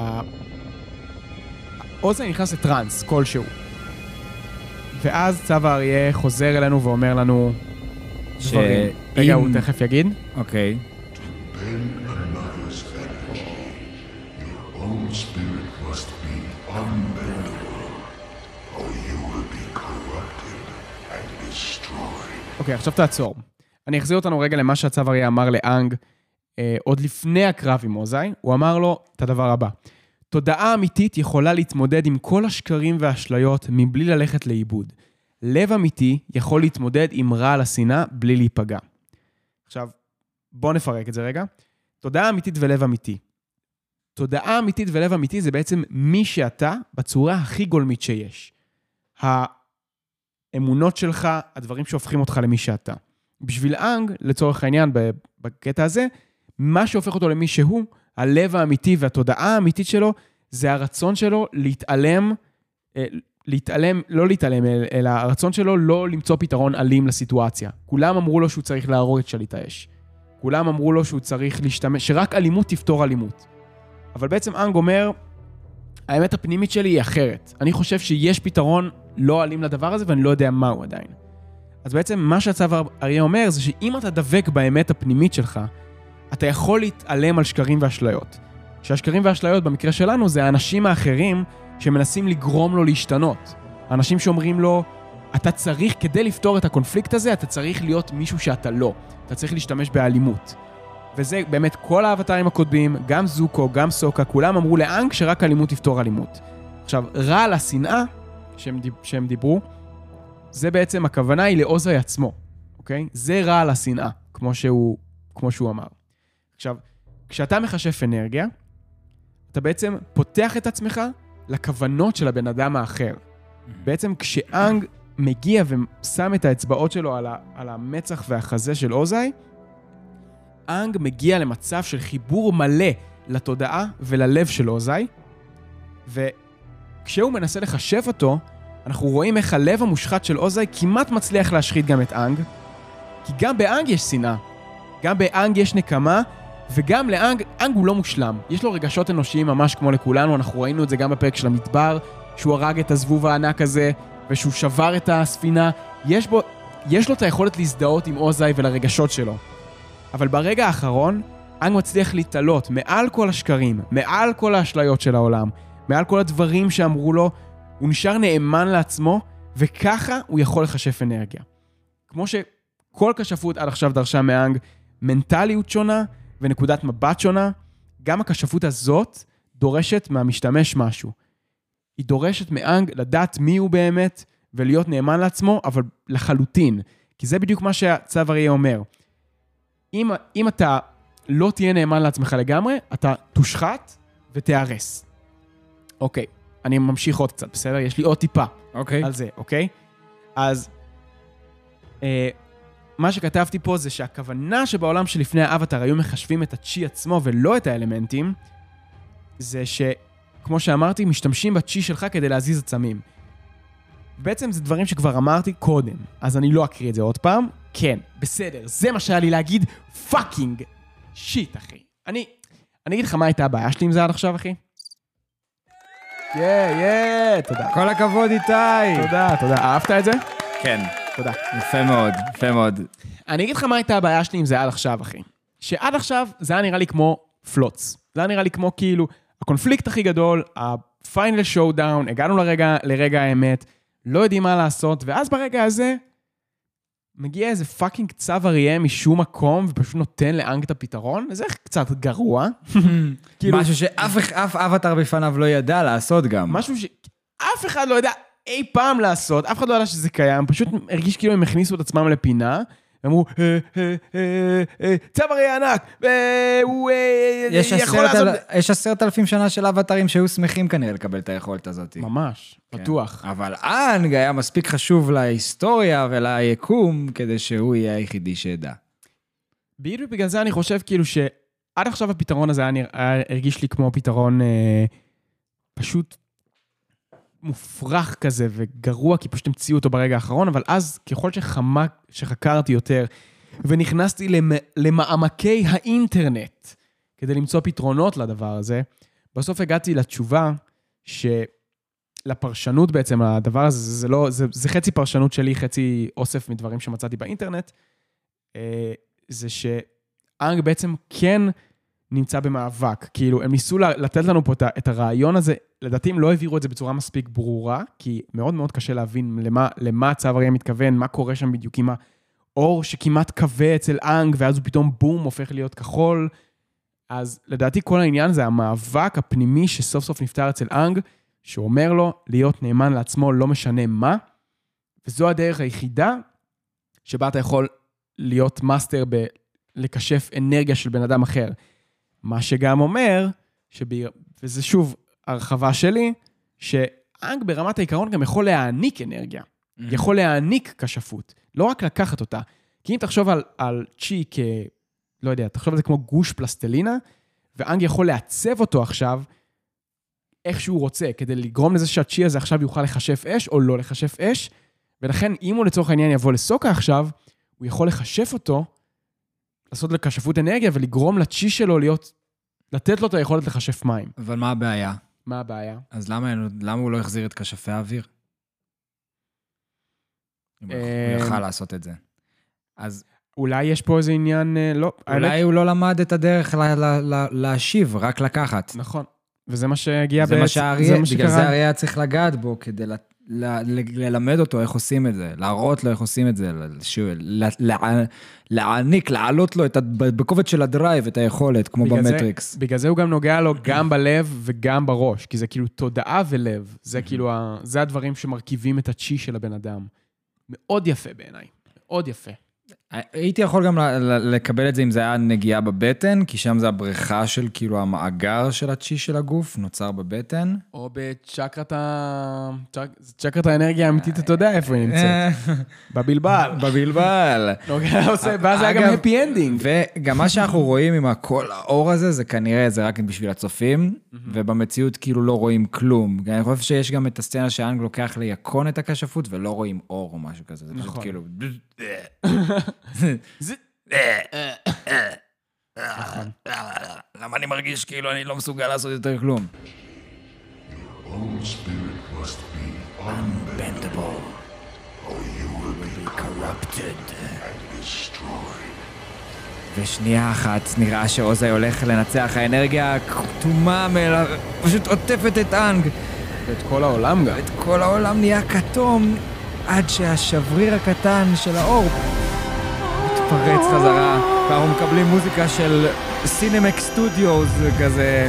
אוזאי נכנס לטרנס כלשהו. ואז צו האריה חוזר אלינו ואומר לנו דברים. רגע, הוא תכף יגיד. אוקיי. אוקיי, עכשיו תעצור. אני אחזיר אותנו רגע למה שהצו אריה אמר לאנג עוד לפני הקרב עם אוזאי. הוא אמר לו את הדבר הבא. תודעה אמיתית יכולה להתמודד עם כל השקרים והאשליות מבלי ללכת לאיבוד. לב אמיתי יכול להתמודד עם רע לשנאה בלי להיפגע. עכשיו, בוא נפרק את זה רגע. תודעה אמיתית ולב אמיתי. תודעה אמיתית ולב אמיתי זה בעצם מי שאתה בצורה הכי גולמית שיש. האמונות שלך, הדברים שהופכים אותך למי שאתה. בשביל אנג, לצורך העניין, בקטע הזה, מה שהופך אותו למי שהוא, הלב האמיתי והתודעה האמיתית שלו, זה הרצון שלו לא להתעלם, אלא הרצון שלו לא למצוא פתרון אלים לסיטואציה. כולם אמרו לו שהוא צריך להרוג את שליט האש. כולם אמרו לו שהוא צריך להשתמש, שרק אלימות תפתור אלימות. אבל בעצם אנג אומר, האמת הפנימית שלי היא אחרת. אני חושב שיש פתרון לא אלים לדבר הזה, ואני לא יודע מהו עדיין. אז בעצם מה שהצו אריה אומר, זה שאם אתה דבק באמת הפנימית שלך, אתה יכול להתעלם על שקרים ואשליות. שהשקרים והאשליות במקרה שלנו זה האנשים האחרים שמנסים לגרום לו להשתנות. האנשים שאומרים לו, אתה צריך, כדי לפתור את הקונפליקט הזה, אתה צריך להיות מישהו שאתה לא. אתה צריך להשתמש באלימות. וזה באמת כל האבטרים הקודמים, גם זוקו, גם סוקה, כולם אמרו לאנג שרק אלימות תפתור אלימות. עכשיו, רע לשנאה שהם דיברו, זה בעצם הכוונה היא לאוזאי עצמו, אוקיי? זה רע לשנאה, כמו שהוא אמר. עכשיו, כשאתה מחשף אנרגיה, אתה בעצם פותח את עצמך לכוונות של הבן אדם האחר. בעצם כשאנג מגיע ושם את האצבעות שלו על המצח והחזה של אוזאי, אנג מגיע למצב של חיבור מלא לתודעה וללב של אוזאי, וכשהוא מנסה לחשף אותו, אנחנו רואים איך הלב המושחת של אוזאי כמעט מצליח להשחית גם את אנג, כי גם באנג יש שנאה, גם באנג יש נקמה, וגם לאנג, אנג הוא לא מושלם. יש לו רגשות אנושיים ממש כמו לכולנו, אנחנו ראינו את זה גם בפרק של המדבר, שהוא הרג את הזבוב הענק הזה, ושהוא שבר את הספינה. יש לו את היכולת להזדהות עם אוזאי ולרגשות שלו. אבל ברגע האחרון, אנג מצליח להתעלות מעל כל השקרים, מעל כל האשליות של העולם, מעל כל הדברים שאמרו לו, הוא נשאר נאמן לעצמו, וככה הוא יכול לחשף אנרגיה. כמו שכל כשפות עד עכשיו דרשה מאנג, מנטליות שונה ונקודת מבט שונה, גם הכשפות הזאת דורשת מהמשתמש משהו. היא דורשת מאנג לדעת מי הוא באמת, ולהיות נאמן לעצמו, אבל לחלוטין. כי זה בדיוק מה שהצו אריה אומר. אם אתה לא תהיה נאמן לעצמך לגמרי, אתה תושחת ותארס. אוקיי, אני ממשיך עוד קצת, בסדר? יש לי עוד טיפה על זה, אוקיי? אז מה שכתבתי פה זה שהכוונה שבעולם שלפני האבטר היו מחשבים את הצ'י עצמו ולא את האלמנטים, זה שכמו שאמרתי, משתמשים בצ'י שלך כדי להזיז עצמים. בעצם זה דברים שכבר אמרתי קודם, אז אני לא אקריא את זה עוד פעם. כן, בסדר, זה מה שהיה לי להגיד, פאקינג שיט, אחי. אני אגיד לך מה הייתה הבעיה שלי עם זה עד עכשיו, אחי? תודה. כל הכבוד, איתי. תודה. אהבת את זה? כן. תודה. יפה מאוד. אני אגיד לך מה הייתה הבעיה שלי עם זה עד עכשיו, אחי. שעד עכשיו זה היה נראה לי כמו פלוץ. זה היה נראה לי כמו כאילו הקונפליקט הכי גדול, הפיינל שואודאון, הגענו לרגע האמת, לא יודעים מה לעשות, ואז ברגע הזה מגיע איזה פאקינג צו אריה משום מקום, ופשוט נותן לאנג את הפתרון, וזה קצת גרוע. משהו שאף אבטר בפניו לא ידע לעשות גם. משהו שאף אחד לא ידע אי פעם לעשות, אף אחד לא ידע שזה קיים, פשוט הרגיש כאילו הם הכניסו את עצמם לפינה, אמרו, צו אריה ענק, והוא יכול לעשות... יש 10,000 שנה של אבטרים שהיו שמחים כנראה לקבל את היכולת הזאת. ממש, בטוח. אבל אנג היה מספיק חשוב להיסטוריה וליקום, כדי שהוא יהיה היחידי שידע. בדיוק בגלל זה אני חושב כאילו שעד עכשיו הפתרון הזה הרגיש לי כמו פתרון פשוט מופרך כזה וגרוע, כי פשוט המציאו אותו ברגע האחרון, אבל אז ככל שחקרתי יותר, ונכנסתי למעמקי האינטרנט, כדי למצוא פתרונות לדבר הזה, בסוף הגעתי לתשובה, שלפרשנות בעצם, הדבר הזה, זה חצי פרשנות שלי, חצי אוסף מדברים שמצאתי באינטרנט, זה שאנג בעצם כן נמצא במאבק, כאילו הם ניסו לתת לנו פה את הרעיון הזה, לדעתי הם לא העבירו את זה בצורה מספיק ברורה, כי מאוד מאוד קשה להבין למה צו אריה מתכוון, מה קורה שם בדיוק עם האור שכמעט קווה אצל אנג, ואז הוא פתאום בום הופך להיות כחול, אז לדעתי כל העניין זה המאבק הפנימי שסוף סוף נפטר אצל אנג, שאומר לו להיות נאמן לעצמו לא משנה מה, וזו הדרך היחידה שבה אתה יכול להיות מאסטר בלקשף אנרגיה של בן אדם אחר. מה שגם אומר, וזה שוב הרחבה שלי, שאנג ברמת העיקרון גם יכול להעניק אנרגיה, יכול להעניק כשפות, לא רק לקחת אותה. כי אם תחשוב על צ'י לא יודע, תחשוב על זה כמו גוש פלסטלינה, ואנג יכול לעצב אותו עכשיו, איך שהוא רוצה, כדי לגרום לזה שהצ'י הזה עכשיו יוכל לחשף אש, או לא לחשף אש, ולכן אם הוא לצורך העניין יבוא לסוקה עכשיו, הוא יכול לחשף אותו, לעשות לכשפות אנרגיה, ולגרום לצ'י שלו לתת לו את היכולת לחשף מים. אבל מה הבעיה? מה הבעיה? אז למה הוא לא החזיר את כשפי האוויר? הוא יכל לעשות את זה. אז אולי יש פה איזה עניין, לא. אולי הוא לא למד את הדרך להשיב, רק לקחת. נכון. וזה מה שהגיע בעצם. בגלל זה האריה צריך לגעת בו, כדי ללמד אותו איך עושים את זה, להראות לו איך עושים את זה, להעניק, להעלות לו בקובץ של הדרייב את היכולת, כמו במטריקס. בגלל זה הוא גם נוגע לו גם בלב וגם בראש, כי זה כאילו תודעה ולב, זה כאילו, זה הדברים שמרכיבים את הצ'י של הבן אדם. מאוד יפה בעיניי, מאוד יפה. הייתי יכול גם לקבל את זה אם זה היה נגיעה בבטן, כי שם זה הבריכה של כאילו המאגר של הצ'י של הגוף, נוצר בבטן. או בצ'קרת האנרגיה האמיתית, אתה יודע איפה היא נמצאת. בבלבל. בבלבל. ואז היה גם הפי אנדינג. וגם מה שאנחנו רואים עם כל האור הזה, זה כנראה, זה רק בשביל הצופים, ובמציאות כאילו לא רואים כלום. אני חושב שיש גם את הסצנה שאנג לוקח ליקון את הכשפות, ולא רואים אור או משהו כזה. זה פשוט כאילו... למה אני מרגיש כאילו אני לא מסוגל לעשות יותר כלום? Your own spirit must be unbendable. ושנייה אחת נראה שעוזי הולך לנצח, האנרגיה כתומה פשוט עוטפת את אנג. ואת כל העולם גם. את כל העולם נהיה כתום, עד שהשבריר הקטן של האור מתפרץ חזרה, ואנחנו מקבלים מוזיקה של סינמק סטודיוס כזה.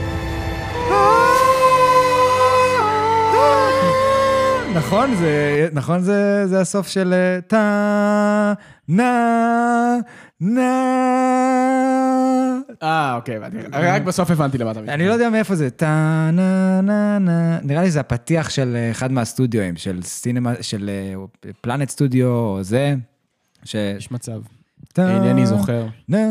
נכון, זה הסוף של טה נה אוקיי, רק בסוף הבנתי למה אתה מתכוון. אני לא יודע מאיפה זה, טה נה נה נה, נראה לי זה הפתיח של אחד מהסטודיואים, של סינמה, של פלנט סטודיו, או זה, יש מצב. אינני זוכר.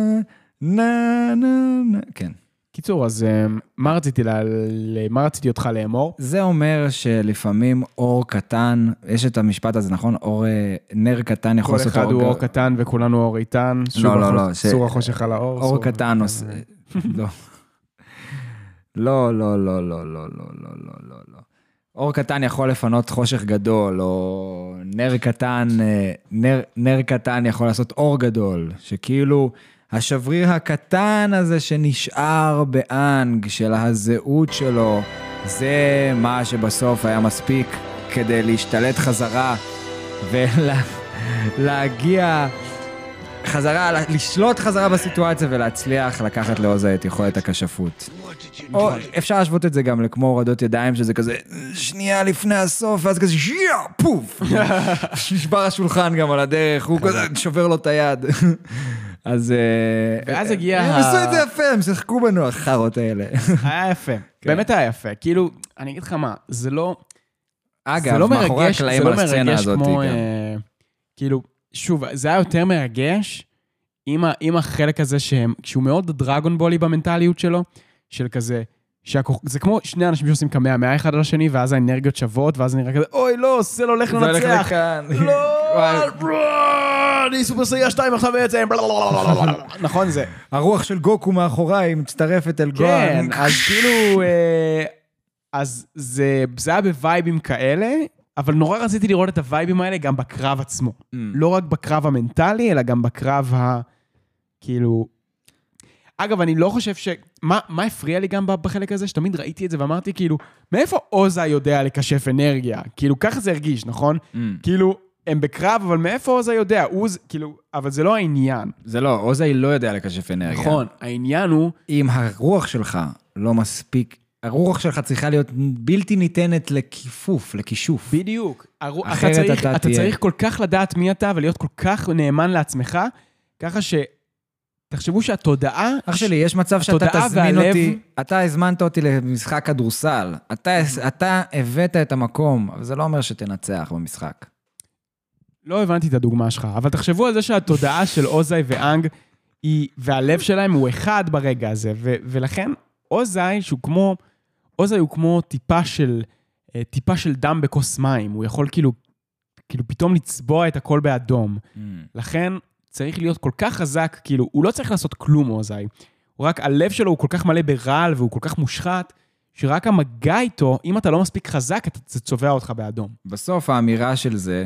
כן. קיצור, אז מה רציתי אותך לאמור? זה אומר שלפעמים אור קטן, יש את המשפט הזה, נכון? נר קטן יכול לעשות כל אחד הוא אור קטן וכולנו אור איתן. לא. סור החושך על האור. אור קטן עושה... לא. אור קטן יכול לפנות חושך גדול, או נר קטן יכול לעשות אור גדול, שכאילו... השבריר הקטן הזה שנשאר באנג של הזהות שלו, זה מה שבסוף היה מספיק כדי להשתלט חזרה ולהגיע חזרה, לשלוט חזרה בסיטואציה ולהצליח לקחת לעוזי את יכולת הכשפות. או אפשר להשוות את זה גם לכמו הורדות ידיים, שזה כזה שנייה לפני הסוף, ואז כזה פוף, נשבר השולחן גם על הדרך, הוא כזה שובר לו את היד. אז... ואז הגיע... הם עשו את זה יפה, הם שיחקו בנו החרות האלה. היה יפה, באמת היה יפה. כאילו, אני אגיד לך מה, זה לא... אגב, מאחורי הקלעים על הסצנה הזאת. כאילו, שוב, זה היה יותר מרגש עם החלק הזה שהוא מאוד דרגון בולי במנטליות שלו, של כזה, זה כמו שני אנשים שעושים כמה אחד על השני, ואז האנרגיות שוות, ואז נראה כזה, אוי לא, סל הולך לנצח. זה הולך לכאן. לא, אני סופר סייע 2 עכשיו בעצם, נכון זה. הרוח של גוקו מאחוריי מצטרפת אל גואן. כן, אז כאילו, אז זה היה בווייבים כאלה, אבל נורא רציתי לראות את הווייבים האלה גם בקרב עצמו. לא רק בקרב המנטלי, אלא גם בקרב כאילו... אגב, אני לא חושב מה הפריע לי גם בחלק הזה? שתמיד ראיתי את זה ואמרתי, כאילו, מאיפה עוזה יודע לקשף אנרגיה? כאילו, ככה זה הרגיש, נכון? כאילו, הם בקרב, אבל מאיפה עוזה יודע? כאילו, אבל זה לא העניין. זה לא, עוזה לא יודע לקשף אנרגיה. נכון, העניין הוא... אם הרוח שלך לא מספיק, הרוח שלך צריכה להיות בלתי ניתנת לכישוף. בדיוק. אתה צריך כל כך לדעת מי אתה, ולהיות כל כך נאמן לעצמך, ככה ש... תחשבו שהתודעה... אח שלי, יש מצב שאתה תזמין אותי, אתה הזמנת אותי למשחק כדורסל, אתה הבאת את המקום, אבל זה לא אומר שתנצח במשחק. לא הבנתי את הדוגמה שלך, אבל תחשבו על זה שהתודעה של עוזי ואנג, והלב שלהם הוא אחד ברגע הזה, ולכן עוזי הוא כמו טיפה של דם בכוס מים, הוא יכול כאילו פתאום לצבוע את הכל באדום. לכן... צריך להיות כל כך חזק, כאילו, הוא לא צריך לעשות כלום, עוזי. הוא רק, הלב שלו הוא כל כך מלא ברעל, והוא כל כך מושחת, שרק המגע איתו, אם אתה לא מספיק חזק, זה צובע אותך באדום. בסוף האמירה של זה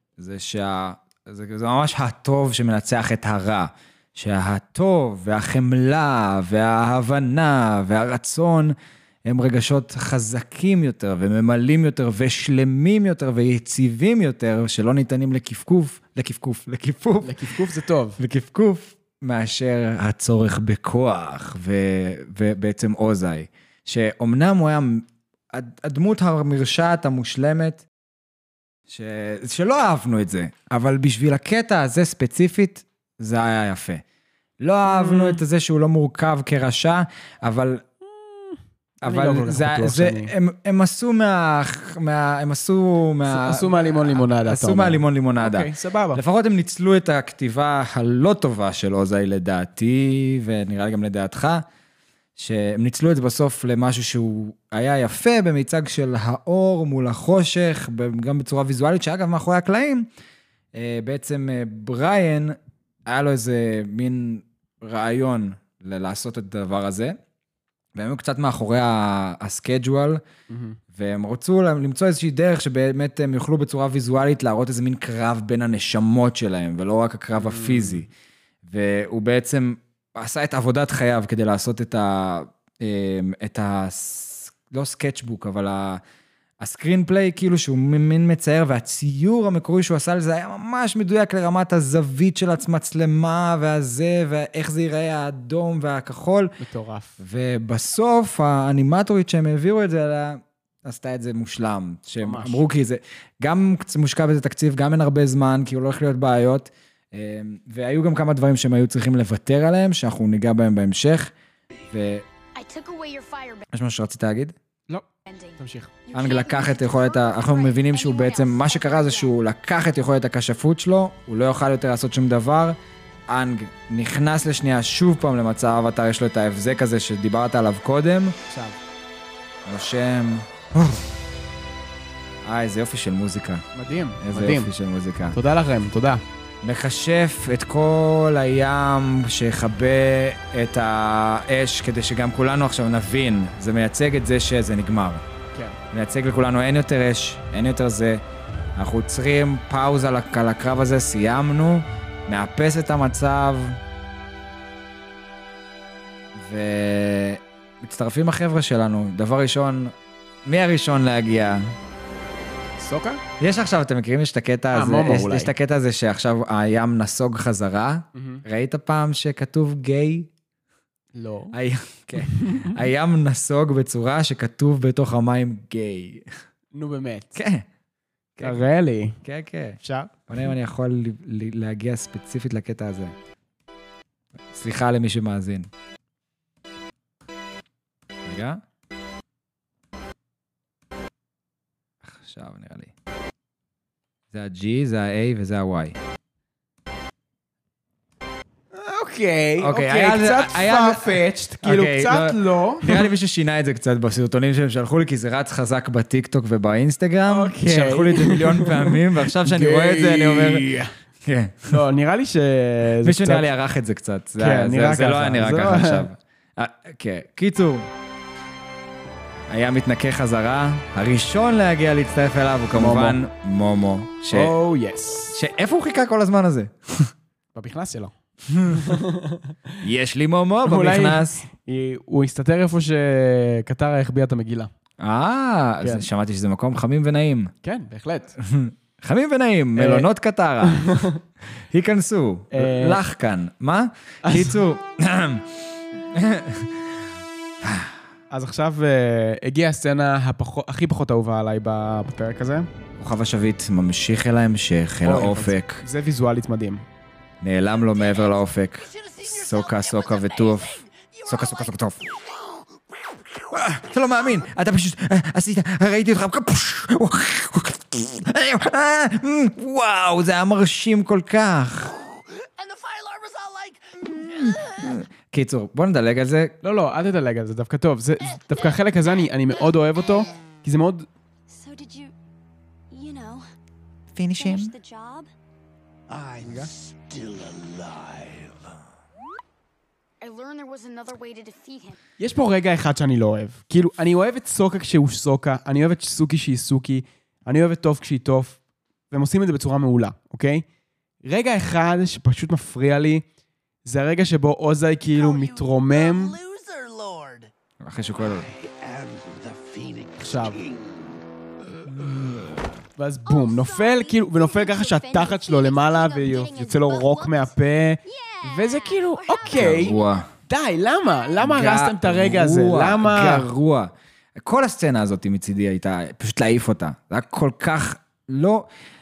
זה ממש הטוב שמנצח את הרע. שהטוב, והחמלה, וההבנה, והרצון, הם רגשות חזקים יותר, וממלאים יותר, ושלמים יותר, ויציבים יותר, שלא ניתנים לכיפוף, לכיפוף זה טוב. לכיפוף, מאשר הצורך בכוח, ובעצם עוזי. שאומנם הוא היה הדמות המרשעת המושלמת, שלא אהבנו את זה, אבל בשביל הקטע הזה ספציפית, זה היה יפה. לא אהבנו את זה שהוא לא מורכב כרשע, אבל הם עשו מהלימון לימונדה. עשו מהלימון לימונדה. אוקיי, סבבה. לפחות הם ניצלו את הכתיבה הלא טובה של עוזי לדעתי, ונראה לי גם לדעתך, שהם ניצלו את זה בסוף למשהו שהוא היה יפה במיצג של האור מול החושך, גם בצורה ויזואלית, שאגב מאחורי הקלעים, בעצם בריין, היה לו איזה מין רעיון לעשות את הדבר הזה, והם היו קצת מאחורי הסקייג'ואל, והם רצו למצוא איזושהי דרך שבאמת הם יוכלו בצורה ויזואלית להראות איזה מין קרב בין הנשמות שלהם, ולא רק הקרב הפיזי. והוא בעצם עשה את עבודת חייו כדי לעשות לא סקצ'בוק, אבל הסקרין פליי, כאילו שהוא מין מצייר, והציור המקורי שהוא עשה לזה היה ממש מדויק לרמת הזווית של המצלמה, והזה, ואיך זה ייראה האדום והכחול. מטורף. ובסוף, האנימטורית שהם העבירו את זה עליה, עשתה את זה מושלם. שהם אמרו כי זה גם מושקע בזה תקציב, גם אין הרבה זמן, כי הוא לא הולך להיות בעיות, והיו גם כמה דברים שהם היו צריכים לוותר עליהם, שאנחנו ניגע בהם בהמשך, יש משהו שרצית להגיד? לא, תמשיך. אנג לקח את יכולת, אנחנו מבינים שהוא בעצם, מה שקרה זה שהוא לקח את יכולת הכשפות שלו, הוא לא יוכל יותר לעשות שום דבר, אנג נכנס לשנייה שוב פעם למצב אבטר, יש לו את ההבזק הזה שדיברת עליו קודם. עכשיו. נושם. איזה יופי של מוזיקה. מדהים, איזה מדהים. יופי של מוזיקה. תודה לכם, תודה. מחשף את כל הים שיחבא את האש, כדי שגם כולנו עכשיו נבין. זה מייצג את זה שזה נגמר. כן. מייצג לכולנו, אין יותר אש, אין יותר זה. אנחנו עוצרים פאוזה על הקרב הזה, סיימנו, מאפס את המצב, ומצטרפים החבר'ה שלנו. דבר ראשון, מי הראשון להגיע? סוקה? יש עכשיו, אתם מכירים, יש את הקטע הזה, יש את הקטע הזה שעכשיו הים נסוג חזרה. ראית פעם שכתוב גיי? לא. כן. הים נסוג בצורה שכתוב בתוך המים גיי. נו באמת. כן. תראה לי. כן, כן. אפשר? בואו אם אני יכול להגיע ספציפית לקטע הזה. סליחה למי שמאזין. רגע. עכשיו נראה לי. זה ה-G, זה ה-A וזה ה-Y. אוקיי, קצת farfetched, כאילו קצת לא. נראה לי מישהו שינה את זה קצת בסרטונים שהם שלחו לי, כי זה רץ חזק בטיקטוק ובאינסטגרם. שלחו לי את זה מיליון פעמים, ועכשיו שאני רואה את זה, אני אומר... כן. לא, נראה לי שזה מישהו נראה לי ערך את זה קצת. זה לא היה נראה ככה עכשיו. כן, קיצור. היה מתנקה חזרה, הראשון להגיע להצטרף אליו הוא כמובן מומו. או, יס. שאיפה הוא חיכה כל הזמן הזה? במכנס שלו. יש לי מומו במכנס. הוא הסתתר איפה שקטרה החביאה את המגילה. שמעתי שזה מקום חמים ונעים. כן, בהחלט. חמים ונעים, מלונות קטרה. היכנסו, לך כאן. מה? קיצור. אז עכשיו הגיעה הסצנה הכי פחות אהובה עליי בפרק הזה. כוכב השביט ממשיך אל ההמשך, אל האופק. זה ויזואלית מדהים. נעלם לו מעבר לאופק. סוקה וטוף. סוקה טוף. אתה לא מאמין, אתה פשוט עשית, ראיתי אותך. וואו, זה היה מרשים כל כך. קיצור, בוא נדלג על זה. לא, אל תדלג על זה, דווקא טוב. דווקא החלק הזה אני מאוד אוהב אותו, כי זה מאוד... finish him? I'm still alive. I learned there was another way to defeat him. יש פה רגע אחד שאני לא אוהב. כאילו, אני אוהב את סוקה כשהוא סוקה, אני אוהב את סוקי שהיא סוקי, אני אוהב את טוב כשהיא טוב, והם עושים את זה בצורה מעולה, אוקיי? רגע אחד שפשוט מפריע לי, זה הרגע שבו אוזאי כאילו מתרומם. אחרי שקורא לו. עכשיו. ואז בום, נופל כאילו, ונופל ככה שהתחת שלו למעלה, ויוצא לו רוק מהפה, וזה כאילו, אוקיי. גרוע. די, למה? למה הרסתם את הרגע הזה? למה? גרוע. כל הסצנה הזאת מצידי הייתה, פשוט להעיף אותה. זה היה כל כך לא...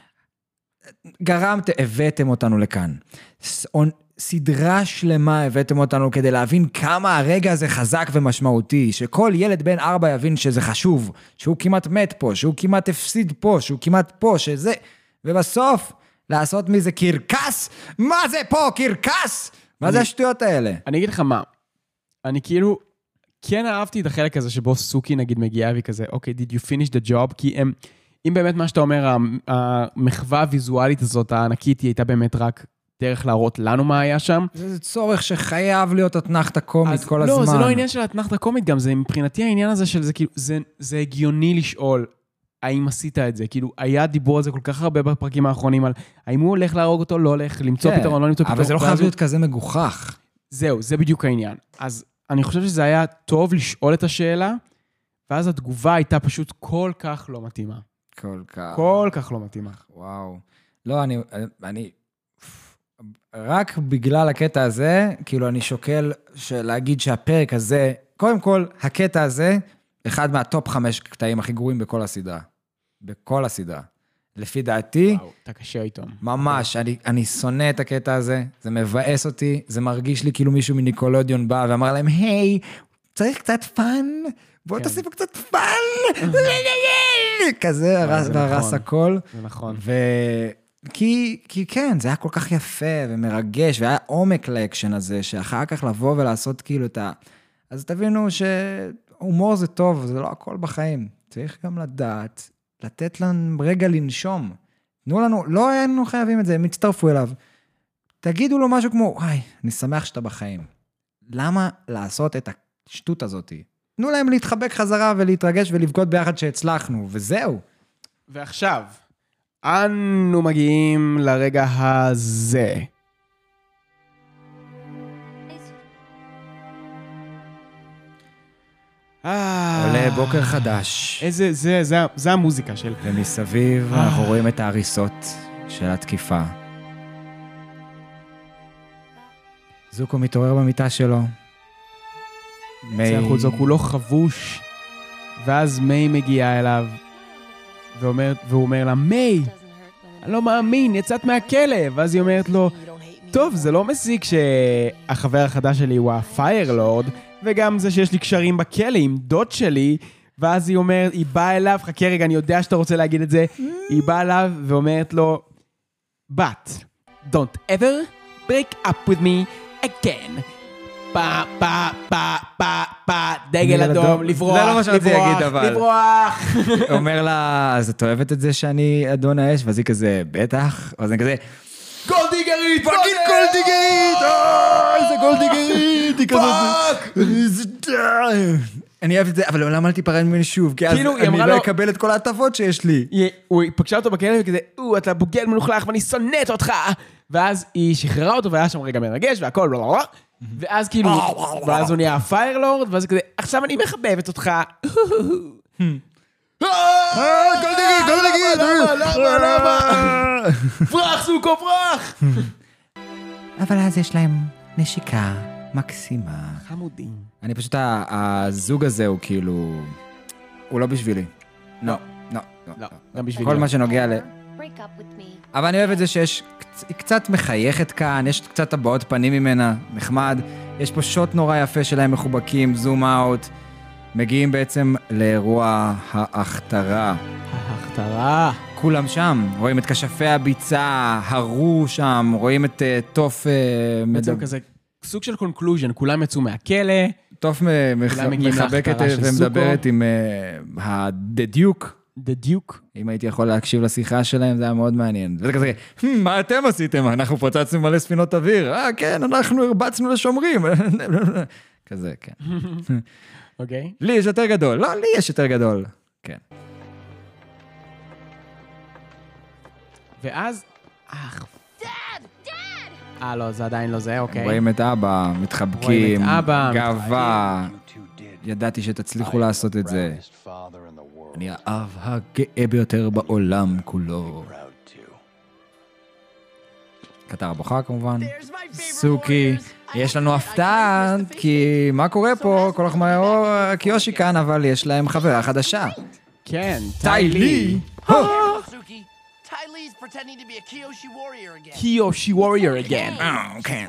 הבאתם אותנו לכאן. סדרה שלמה הבאתם אותנו כדי להבין כמה הרגע הזה חזק ומשמעותי, שכל ילד בן 4 יבין שזה חשוב, שהוא כמעט מת פה, שהוא כמעט הפסיד פה, שהוא כמעט פה, שזה... ובסוף, לעשות מזה קרקס? מה זה פה, קרקס? מה זה השטויות האלה? אני אגיד לך מה, אני כאילו, כן אהבתי את החלק הזה שבו סוקי נגיד מגיעה וכזה, אוקיי, did you finish the job? כי אם באמת מה שאתה אומר, המחווה הוויזואלית הזאת, הענקית, היא הייתה באמת רק דרך להראות לנו מה היה שם. זה צורך שחייב להיות אתנחתא קומית כל הזמן. לא, זה לא עניין של אתנחתא קומית גם, זה מבחינתי העניין הזה של זה, כאילו, זה הגיוני לשאול, האם עשית את זה? כאילו, היה דיבור על זה כל כך הרבה בפרקים האחרונים, על האם הוא הולך להרוג אותו, לא הולך, למצוא פתרון, לא למצוא פתרון. אבל זה לא חייב להיות כזה מגוחך. זהו, זה בדיוק העניין. אז אני חושב שזה היה טוב לשאול את השאלה, ואז התגובה הייתה פשוט כל כך לא מתאימה. כל כך לא מתאימה. וואו. לא, אני רק בגלל הקטע הזה, כאילו אני שוקל להגיד שהפרק הזה, קודם כל, הקטע הזה, אחד מהטופ 5 קטעים הכי גרועים בכל הסדרה. בכל הסדרה. לפי דעתי, וואו, אתה קשה איתו. ממש, אני שונא את הקטע הזה, זה מבאס אותי, זה מרגיש לי כאילו מישהו מניקולודיון בא ואמר להם, היי, צריך קצת פאן, בואו תוסיפו קצת פאן, כזה, הרס הכל. זה נכון. כי כן, זה היה כל כך יפה ומרגש, והיה עומק לאקשן הזה, שאחר כך לבוא ולעשות כאילו את ה... אז תבינו שהומור זה טוב, זה לא הכל בחיים. צריך גם לדעת, לתת לנו רגע לנשום. תנו לנו, לא היינו חייבים את זה, הם הצטרפו אליו. תגידו לו משהו כמו, וואי, אני שמח שאתה בחיים. למה לעשות את השטות הזאת? תנו להם להתחבק חזרה ולהתרגש ולבגוד ביחד שהצלחנו, וזהו. ועכשיו, אנו מגיעים לרגע הזה. עולה בוקר חדש. זה המוזיקה של... ומסביב אנחנו רואים את ההריסות של התקיפה. זוקו מתעורר במיטה שלו. זה החוץ, הוא כולו חבוש, ואז מיי מגיעה אליו, והוא אומר לה, מיי, אני לא מאמין, יצאת מהכלא, ואז היא אומרת לו, טוב, זה לא מסיק שהחבר החדש שלי הוא הפיירלורד, וגם זה שיש לי קשרים בכלא עם דוד שלי, ואז היא אומרת, היא באה אליו, חכה רגע, אני יודע שאתה רוצה להגיד את זה, היא באה אליו ואומרת לו, but, don't ever break up with me again. דגל אדום, לברוח, זה לא מה שרציתי להגיד, אבל. לברוח. הוא אומר לה, אז את אוהבת את זה שאני אדון האש? ואז היא כזה, בטח. ואז אני כזה, גולדיגרית! פאקינג גולדיגרית! איזה גולדיגרית! היא כזאת... אני אוהב את זה, אבל למה אל תיפרד ממני שוב? כי אז אני לא אקבל את כל ההטבות שיש לי. הוא פגשה אותו בכלא וכזה, אתה בוגד מלוכלך ואני שונאת אותך. ואז היא שחררה אותו והיה שם רגע מרגש והכל, ואז כאילו, ואז הוא נהיה הפיירלורד, ואז כזה, עכשיו אני מחבבת אותך. גולדיגרית! למה? פרח, סוכו, פרח! אבל אז יש להם נשיקה מקסימה. חמודים. אני פשוט, הזוג הזה הוא כאילו, הוא לא בשבילי. לא, לא, לא. גם בשבילי. כל מה שנוגע ל... אבל אני אוהב את זה שיש, היא קצת מחייכת כאן, יש קצת הבעות פנים ממנה, נחמד. יש פה שוט נורא יפה שלהם מחובקים, זום אאוט. מגיעים בעצם לאירוע ההכתרה. ההכתרה. כולם שם, רואים את כשפי הביצה, הרו שם, רואים את טוף... בעצם כזה סוג של קונקלוז'ן, כולם יצאו מהכלא. טוף מחבקת ומדברת עם הדדיוק. דדיוק. אם הייתי יכול להקשיב לשיחה שלהם, זה היה מאוד מעניין. וזה כזה, מה אתם עשיתם? אנחנו פוצצנו מלא ספינות אוויר. כן, אנחנו הרבצנו לשומרים. כזה, כן. אוקיי. לי יש יותר גדול. לא, לי יש יותר גדול. כן. ואז... לא, זה עדיין לא זה, אוקיי. רואים את אבא, מתחבקים, גאווה. ידעתי שתצליחו לעשות את זה. אני האב הגאה ביותר בעולם כולו. קטר הבוכה כמובן. סוקי. יש לנו הפתעה, כי מה קורה פה? כל כך מהר קיושי כאן, אבל יש להם חברה חדשה. כן, טיילי. קיושי ווריור אגן. כן.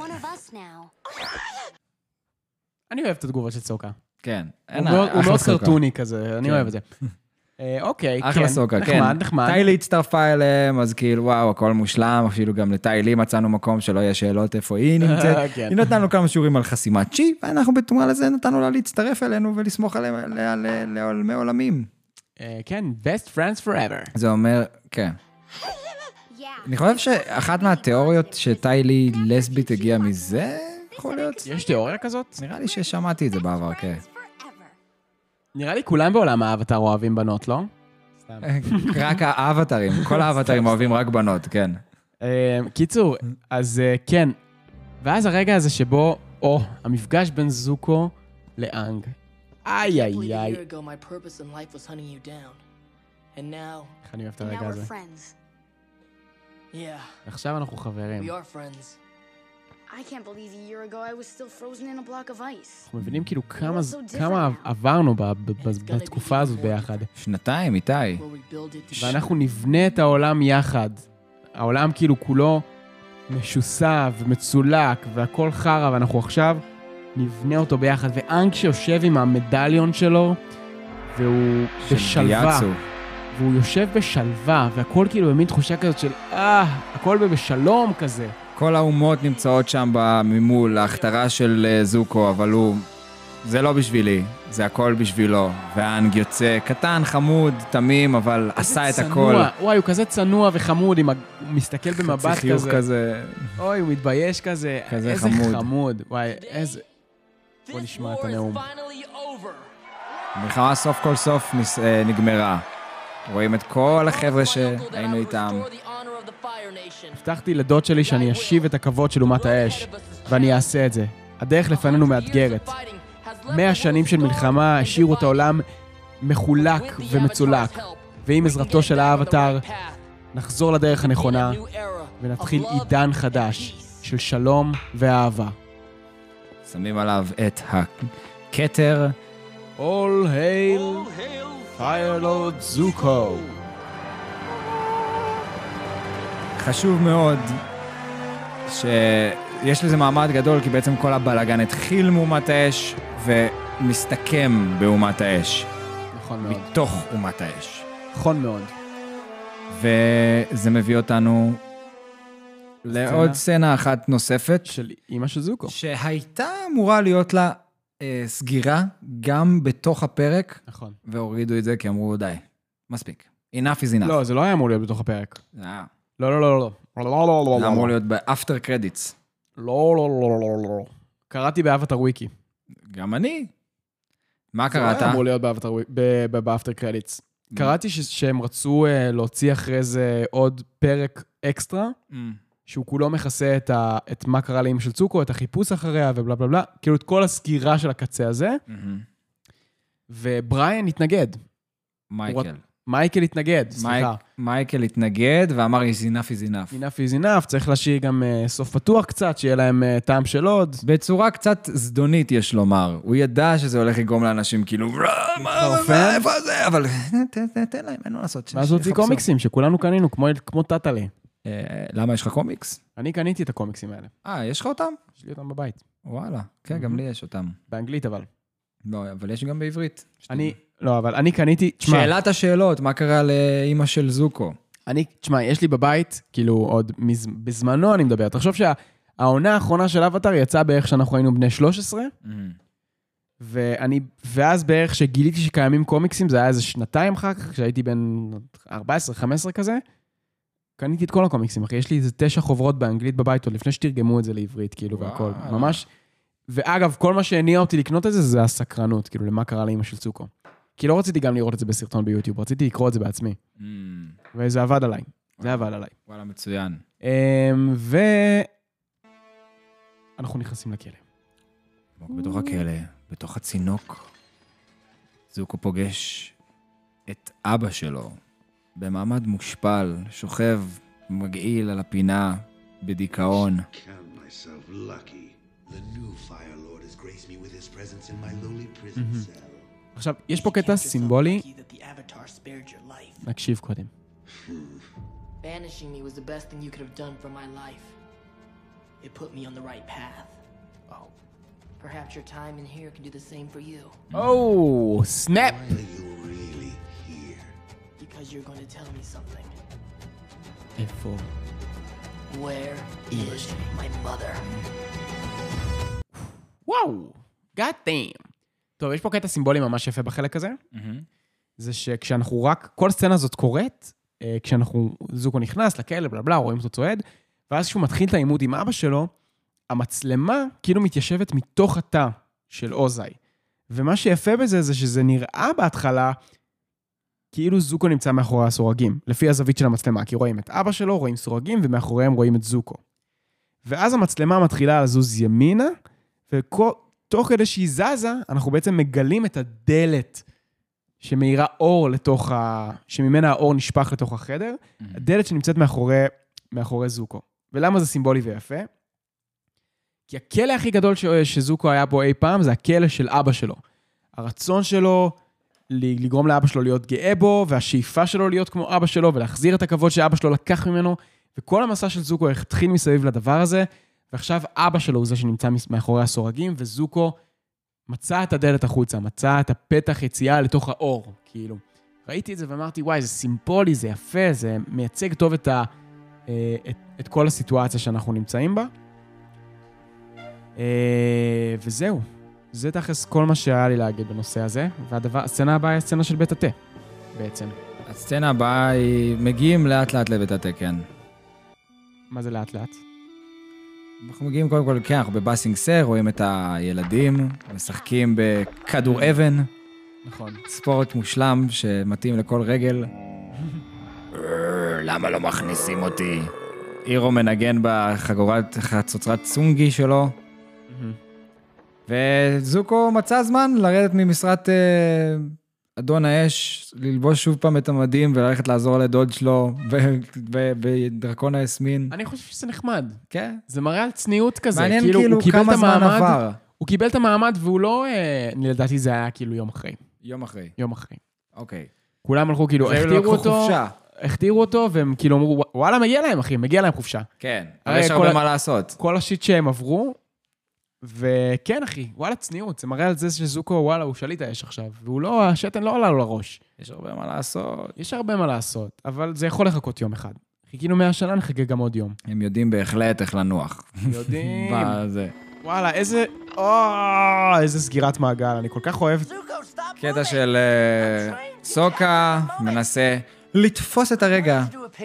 אני אוהב את התגובה של סוקה. כן. הוא מאוד קרטוני כזה, אני אוהב את זה. אוקיי, כן. אחלה סוקה, כן. נחמד, נחמד. טיילי הצטרפה אליהם, אז כאילו, וואו, הכל מושלם, אפילו גם לטיילי מצאנו מקום שלא יהיה שאלות איפה היא נמצאת. היא נתנה לנו כמה שיעורים על חסימת צ'י, ואנחנו בתמורה לזה נתנו לה להצטרף אלינו ולסמוך עליה לעולמי עולמים. כן, best friends forever. זה אומר, כן. אני חושב שאחת מהתיאוריות שטיילי לסבית הגיעה מזה, יכול להיות? יש תיאוריה כזאת? נראה לי ששמעתי את זה בעבר, כן. נראה לי כולם בעולם האבטר אוהבים בנות, לא? רק האבטרים, כל האבטרים אוהבים רק בנות, כן. קיצור, אז כן. ואז הרגע הזה שבו, המפגש בין זוקו לאנג. איי, איי, איי. איך אני אוהב את הרגע הזה. עכשיו אנחנו חברים. I can't believe a year ago I was still frozen in a block of ice. אנחנו מבינים כאילו כמה עברנו בתקופה הזאת ביחד. שנתיים, איתי. ואנחנו נבנה את העולם יחד. העולם כאילו כולו משוסע ומצולק והכל חרא, ואנחנו עכשיו נבנה אותו ביחד. ואנג שיושב עם המדליון שלו, והוא בשלווה. והוא יושב בשלווה, והכל כאילו במין תחושה כזאת של הכל בשלום כזה. כל האומות נמצאות שם ממול, ההכתרה של זוקו, אבל זה לא בשבילי, זה הכל בשבילו. והאנג יוצא קטן, חמוד, תמים, אבל עשה את הכל. וואי, הוא כזה צנוע וחמוד, הוא מסתכל במבט כזה. חיוך כזה. אוי, הוא מתבייש כזה. כזה איזה חמוד. חמוד. וואי, איזה... בוא נשמע את הנאום. המלחמה סוף כל סוף נגמרה. רואים את כל החבר'ה שהיינו איתם. הבטחתי לדוד שלי שאני אשיב את הכבוד של אומת האש, ואני אעשה את זה. הדרך לפנינו מאתגרת. 100 שנים של מלחמה השאירו את העולם מחולק ומצולק, ועם עזרתו של האבטר נחזור לדרך הנכונה ונתחיל עידן חדש של שלום ואהבה. שמים עליו את הכתר. All hail Fire Lord Zuko. חשוב מאוד שיש לזה מעמד גדול, כי בעצם כל הבלגן התחיל מאומת האש ומסתכם באומת האש. נכון מאוד. מתוך אומת האש. נכון מאוד. וזה מביא אותנו לעוד סצנה אחת נוספת. של אמא של זוקו. שהייתה אמורה להיות לה סגירה גם בתוך הפרק. נכון. והורידו את זה כי אמרו די, מספיק. enough is enough. לא, זה לא היה אמור להיות בתוך הפרק. לא. זה אמור להיות באפטר קרדיטס. לא. קראתי באבטר וויקי. גם אני. מה קראת? זה לא אמור להיות באפטר קרדיטס. קראתי שהם רצו להוציא אחרי זה עוד פרק אקסטרה, שהוא כולו מכסה את מה קרה לאמא של צוקו, את החיפוש אחריה ובלה בלה בלה, כאילו את כל הסגירה של הקצה הזה, ובריין התנגד. מייקל התנגד, סליחה. מייקל התנגד ואמר is enough is enough. enough is enough, צריך להשאיר גם סוף פתוח קצת, שיהיה להם טעם של עוד. בצורה קצת זדונית יש לומר. הוא ידע שזה הולך לגרום לאנשים כאילו, איפה זה? אבל תן להם, אין לו לעשות. ואז הוציא קומיקסים שכולנו קנינו, כמו טאטלה. למה, יש לך קומיקס? אני קניתי את הקומיקסים האלה. יש לך אותם? יש לי אותם בבית. וואלה, כן, גם לי יש אותם. באנגלית אבל. לא, אבל יש גם בעברית. לא, אבל אני קניתי... שאלת השאלות, מה קרה לאמא של זוקו? תשמע, יש לי בבית, כאילו עוד בזמנו אני מדבר. תחשוב שהעונה האחרונה של אבטר יצאה בערך שאנחנו היינו בני 13, ואז בערך שגיליתי שקיימים קומיקסים, זה היה איזה שנתיים אחר כך, כשהייתי בן 14-15 כזה, קניתי את כל הקומיקסים, אחי. יש לי איזה 9 חוברות באנגלית בבית, עוד לפני שתרגמו את זה לעברית, כאילו, והכל. ממש... ואגב, כל מה שהניע אותי לקנות את זה, זה הסקרנות, כאילו, למה קרה לאמא של צוקו. כי לא רציתי גם לראות את זה בסרטון ביוטיוב, רציתי לקרוא את זה בעצמי. וזה עבד עליי. זה עבד עליי. וואלה, מצוין. אנחנו נכנסים לכלא. בתוך הכלא, בתוך הצינוק, זוקו פוגש את אבא שלו, במעמד מושפל, שוכב, מגעיל על הפינה, בדיכאון. עכשיו, יש פה קטע סימבולי. נקשיב קודם. Banishing me was the best thing you could have done for my life. It put me on the right path. Oh. Perhaps your time in here can do the same for you. Oh, snap! Why are you really here? Because you're going to tell me something. איפה? Where is my mother? וואו, God damn. טוב, יש פה קטע סימבולי ממש יפה בחלק הזה. זה שכשאנחנו רק, כל סצנה הזאת קורית, זוקו נכנס לכלא, בלה בלה, רואים אותו צועד, ואז כשהוא מתחיל את העימות עם אבא שלו, המצלמה כאילו מתיישבת מתוך התא של אוזאי. ומה שיפה בזה זה שזה נראה בהתחלה, כאילו זוקו נמצא מאחורי הסורגים, לפי הזווית של המצלמה, כי רואים את אבא שלו, רואים סורגים, ומאחוריהם רואים את זוקו. ואז המצלמה מתחילה לזוז ימינה, ותוך כדי שהיא זזה, אנחנו בעצם מגלים את הדלת שמאירה אור לתוך שממנה האור נשפך לתוך החדר, הדלת שנמצאת מאחורי זוקו. ולמה זה סימבולי ויפה? כי הכלא הכי גדול שזוקו היה בו אי פעם, זה הכלא של אבא שלו. הרצון שלו לגרום לאבא שלו להיות גאה בו, והשאיפה שלו להיות כמו אבא שלו, ולהחזיר את הכבוד שאבא שלו לקח ממנו, וכל המסע של זוקו התחיל מסביב לדבר הזה, ועכשיו אבא שלו הוא זה שנמצא מאחורי הסורגים, וזוקו מצא את הדלת החוצה, מצא את הפתח יציאה לתוך האור, כאילו. ראיתי את זה ואמרתי, וואי, זה סימבולי, זה יפה, זה מייצג טוב את כל הסיטואציה שאנחנו נמצאים בה. וזהו. זה תכלס כל מה שהיה לי להגיד בנושא הזה, והסצנה הבאה היא הסצנה של בית התה, בעצם. הסצנה הבאה היא מגיעים לאט לאט לבית התה, כן. מה זה לאט לאט? אנחנו מגיעים קודם כל, כן, אנחנו בבאסינג סר, רואים את הילדים, משחקים בכדור אבן. נכון. ספורט מושלם שמתאים לכל רגל. למה לא מכניסים אותי? אירו מנגן בחגורת חצוצרת צונגי שלו. וזוקו מצא זמן לרדת ממשרת אדון האש, ללבוש שוב פעם את המדים וללכת לעזור לדוד שלו בדרקון היסמין. אני חושב שזה נחמד. כן. זה מראה על צניעות כזה. מעניין כאילו כמה זמן עבר. הוא קיבל את המעמד והוא לא, לדעתי זה היה כאילו יום אחרי. יום אחרי. יום אחרי. אוקיי. כולם הלכו כאילו, הכתירו אותו, והם כאילו אמרו, וואלה, מגיע להם, אחי, מגיע להם חופשה. כן, אבל יש הרבה מה לעשות. כל השיט שהם עברו, וכן, אחי, וואלה, צניעות, זה מראה על זה שזוקו, וואלה, הוא שליט האש עכשיו, והוא לא, השתן לא עלה לו לראש. יש הרבה מה לעשות. יש הרבה מה לעשות, אבל זה יכול לחכות יום אחד. חיכינו 100 שנה, נחכה גם עוד יום. הם יודעים בהחלט איך לנוח. יודעים. זה. וואלה, איזה סגירת מעגל, אני כל כך אוהב. קטע של סוקה מנסה לתפוס את הרגע.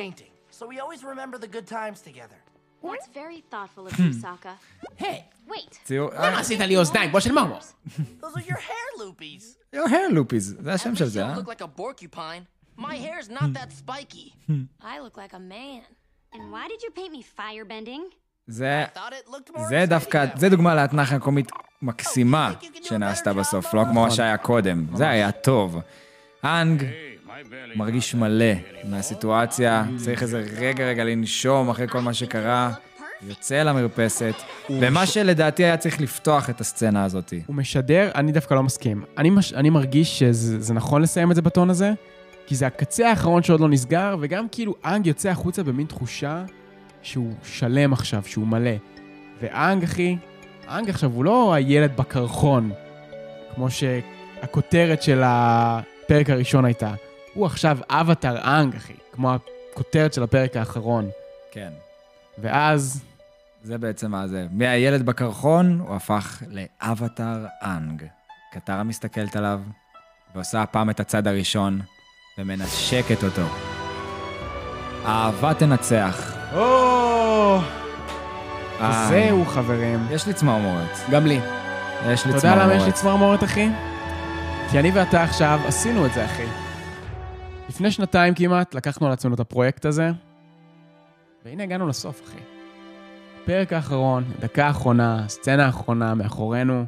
That's very thoughtful of you, Sokka. Hey, wait. למה עשית לי אוזניים? בוא של מומו. Those are your hair loopies. your hair loopies, זה השם של זה, You look like a porcupine. My hair's not that spiky. I look like a man. And why did you paint me firebending? זה Thought it looked more זה exciting דווקא, that זה way. דוגמה להתנחה קומית מקסימה שנעשתה בסוף, לא כמו שהיה קודם, זה היה טוב. אנג מרגיש מלא מהסיטואציה, צריך איזה רגע לנשום אחרי כל מה שקרה, יוצא למרפסת, ומה שלדעתי היה צריך לפתוח את הסצנה הזאת. הוא משדר, אני דווקא לא מסכים. אני מרגיש שזה נכון לסיים את זה בטון הזה, כי זה הקצה האחרון שעוד לא נסגר, וגם כאילו אנג יוצא החוצה במין תחושה שהוא שלם עכשיו, שהוא מלא. ואנג, אחי, אנג עכשיו הוא לא הילד בקרחון, כמו שהכותרת של הפרק הראשון הייתה. הוא עכשיו אבטר אנג, אחי, כמו הכותרת של הפרק האחרון. כן. ואז זה בעצם מה זה. מהילד בקרחון הוא הפך לאבטר אנג. קטרה מסתכלת עליו, ועושה הפעם את הצד הראשון, ומנשקת אותו. אהבה תנצח. זהו, חברים. יש לי צמרמורת. גם לי. יש לי אתה צמרמורת. יודע למה יש לי צמרמורת, אחי? כי אני ואתה עכשיו עשינו את זה, אחי. לפני 2 כמעט לקחנו על עצמנו את הפרויקט הזה, והנה הגענו לסוף, אחי. פרק האחרון, דקה האחרונה, סצנה האחרונה, מאחורינו.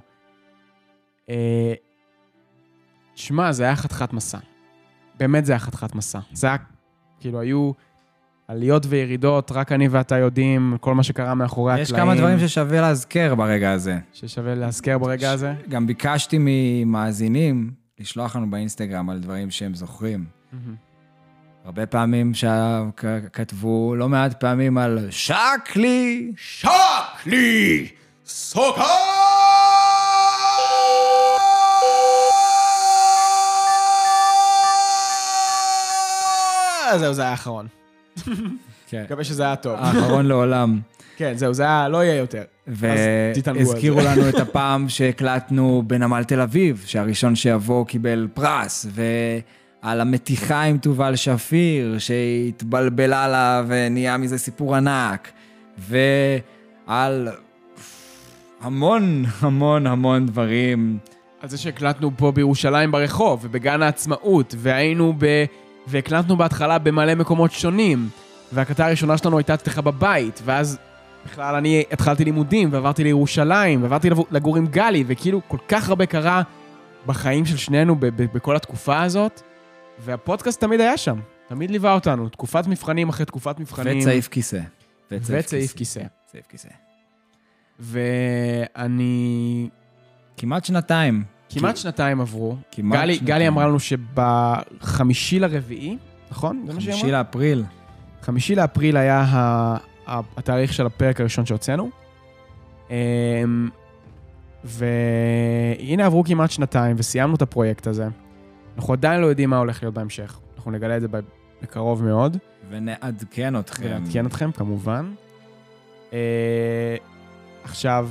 תשמע, זה היה חתיכת מסע. באמת זה היה חתיכת מסע. זה היה, כאילו, היו עליות וירידות, רק אני ואתה יודעים, כל מה שקרה מאחורי הקלעים. יש כמה דברים ששווה להזכר ברגע הזה. ששווה להזכר ברגע הזה? גם ביקשתי ממאזינים לשלוח לנו באינסטגרם על דברים שהם זוכרים. הרבה פעמים שכתבו, לא מעט פעמים על שקלי! שקלי! סוקה! זהו, זה היה האחרון. כן. מקווה שזה היה טוב. האחרון לעולם. כן, זהו, זה היה, לא יהיה יותר. והזכירו לנו את הפעם שהקלטנו בנמל תל אביב, שהראשון שיבוא קיבל פרס, על המתיחה עם תובל שפיר, שהתבלבלה לה ונהיה מזה סיפור ענק, ועל המון המון המון דברים. על זה שהקלטנו פה בירושלים ברחוב, ובגן העצמאות, והקלטנו בהתחלה במלא מקומות שונים, והקטע הראשונה שלנו הייתה אצלך בבית, ואז בכלל אני התחלתי לימודים, ועברתי לירושלים, ועברתי לגור עם גלי, וכאילו כל כך הרבה קרה בחיים של שנינו בכל התקופה הזאת, והפודקאסט תמיד היה שם, תמיד ליווה אותנו, תקופת מבחנים אחרי תקופת מבחנים. וצעיף כיסא. וצעיף כיסא. צעיף כיסא. ואני... כמעט שנתיים. כמעט שנתיים עברו. גלי אמרה לנו שב5 לרביעי, נכון? 5 לאפריל. 5 לאפריל היה התאריך של הפרק הראשון שהוצאנו. והנה עברו כמעט שנתיים וסיימנו את הפרויקט הזה. אנחנו עדיין לא יודעים מה הולך להיות בהמשך. אנחנו נגלה את זה בקרוב מאוד. ונעדכן אתכם, כמובן. עכשיו,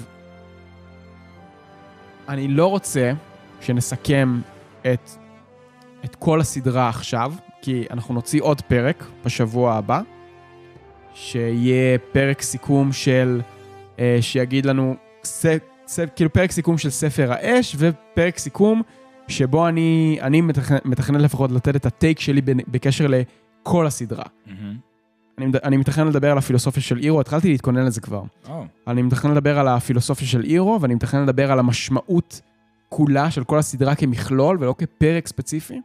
אני לא רוצה שנסכם את כל הסדרה עכשיו, כי אנחנו נוציא עוד פרק בשבוע הבא, שיהיה פרק סיכום של, שיגיד לנו, כאילו פרק סיכום של ספר האש, ופרק סיכום שבו אני מתכנן לפחות לתת את הטייק שלי בקשר לכל הסדרה. אני מתכנן לדבר על הפילוסופיה של אירו, התחלתי להתכונן לזה כבר. אני מתכנן לדבר על הפילוסופיה של אירו, ואני מתכנן לדבר על המשמעות כולה של כל הסדרה כמכלול, ולא כפרק ספציפי.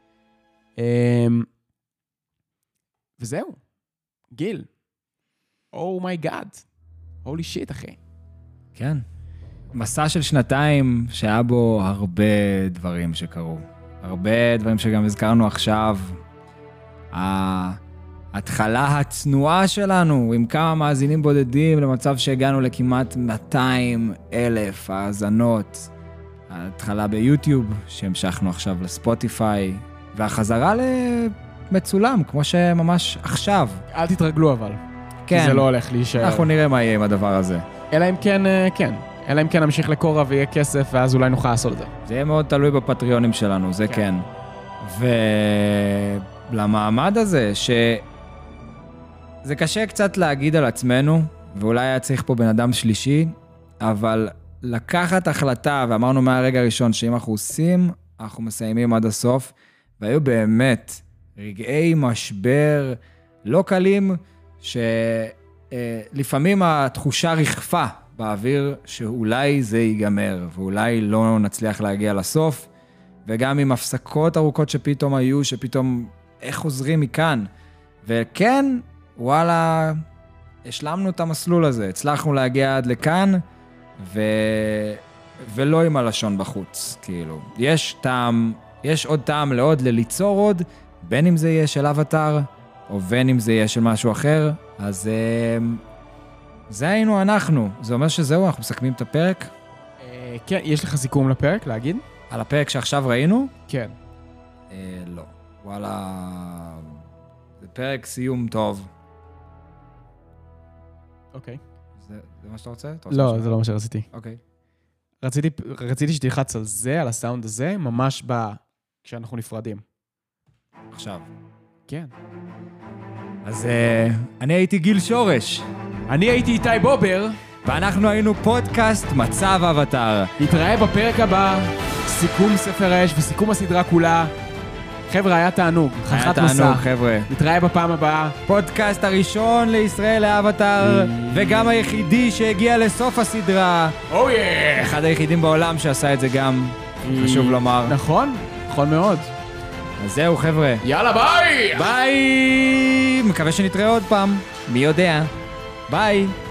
וזהו. גיל. אומייגאד. הולי שיט, אחי. כן. מסע של שנתיים שהיה בו הרבה דברים שקרו. הרבה דברים שגם הזכרנו עכשיו. ההתחלה הצנועה שלנו, עם כמה מאזינים בודדים, למצב שהגענו לכמעט 200,000 האזנות. ההתחלה ביוטיוב, שהמשכנו עכשיו לספוטיפיי, והחזרה למצולם, כמו שממש עכשיו. אל תתרגלו אבל. כן. כי זה לא הולך להישאר. אנחנו נראה מה יהיה עם הדבר הזה. אלא אם כן, כן. אלא אם כן נמשיך לקורה ויהיה כסף, ואז אולי נוכל לעשות את זה. זה יהיה מאוד תלוי בפטריונים שלנו, זה כן. ולמעמד הזה, זה קשה קצת להגיד על עצמנו, ואולי היה צריך פה בן אדם שלישי, אבל לקחת החלטה, ואמרנו מהרגע הראשון שאם אנחנו עושים, אנחנו מסיימים עד הסוף, והיו באמת רגעי משבר לא קלים, שלפעמים התחושה רכפה באוויר שאולי זה ייגמר, ואולי לא נצליח להגיע לסוף, וגם עם הפסקות ארוכות שפתאום היו, שפתאום איך חוזרים מכאן. וכן, וואלה, השלמנו את המסלול הזה, הצלחנו להגיע עד לכאן, ולא עם הלשון בחוץ, כאילו. יש עוד טעם לעוד לליצור עוד, בין אם זה יהיה של אבטר, או בין אם זה יהיה של משהו אחר, אז זה היינו אנחנו. זה אומר שזהו, אנחנו מסכמים את הפרק. כן, יש לך סיכום לפרק, להגיד? על הפרק שעכשיו ראינו? כן. לא. וואלה, זה פרק סיום טוב. אוקיי. זה מה שאתה רוצה? לא, זה לא מה שרציתי. אוקיי. רציתי שתלחץ על זה, על הסאונד הזה, ממש כשאנחנו נפרדים. עכשיו. כן. אז אני הייתי גיל שורש. אני הייתי איתי בובר. ואנחנו היינו פודקאסט מצב אבטר. נתראה בפרק הבא, סיכום ספר האש וסיכום הסדרה כולה. חבר'ה, היה תענוג. היה תענוג, חבר'ה. נתראה בפעם הבאה. פודקאסט הראשון לישראל לאבטר, וגם היחידי שהגיע לסוף הסדרה. אחד היחידים בעולם שעשה את זה גם, חשוב לומר. נכון, נכון מאוד. אז זהו, חבר'ה. יאללה, ביי! ביי! מקווה שנתראה עוד פעם. מי יודע. ביי!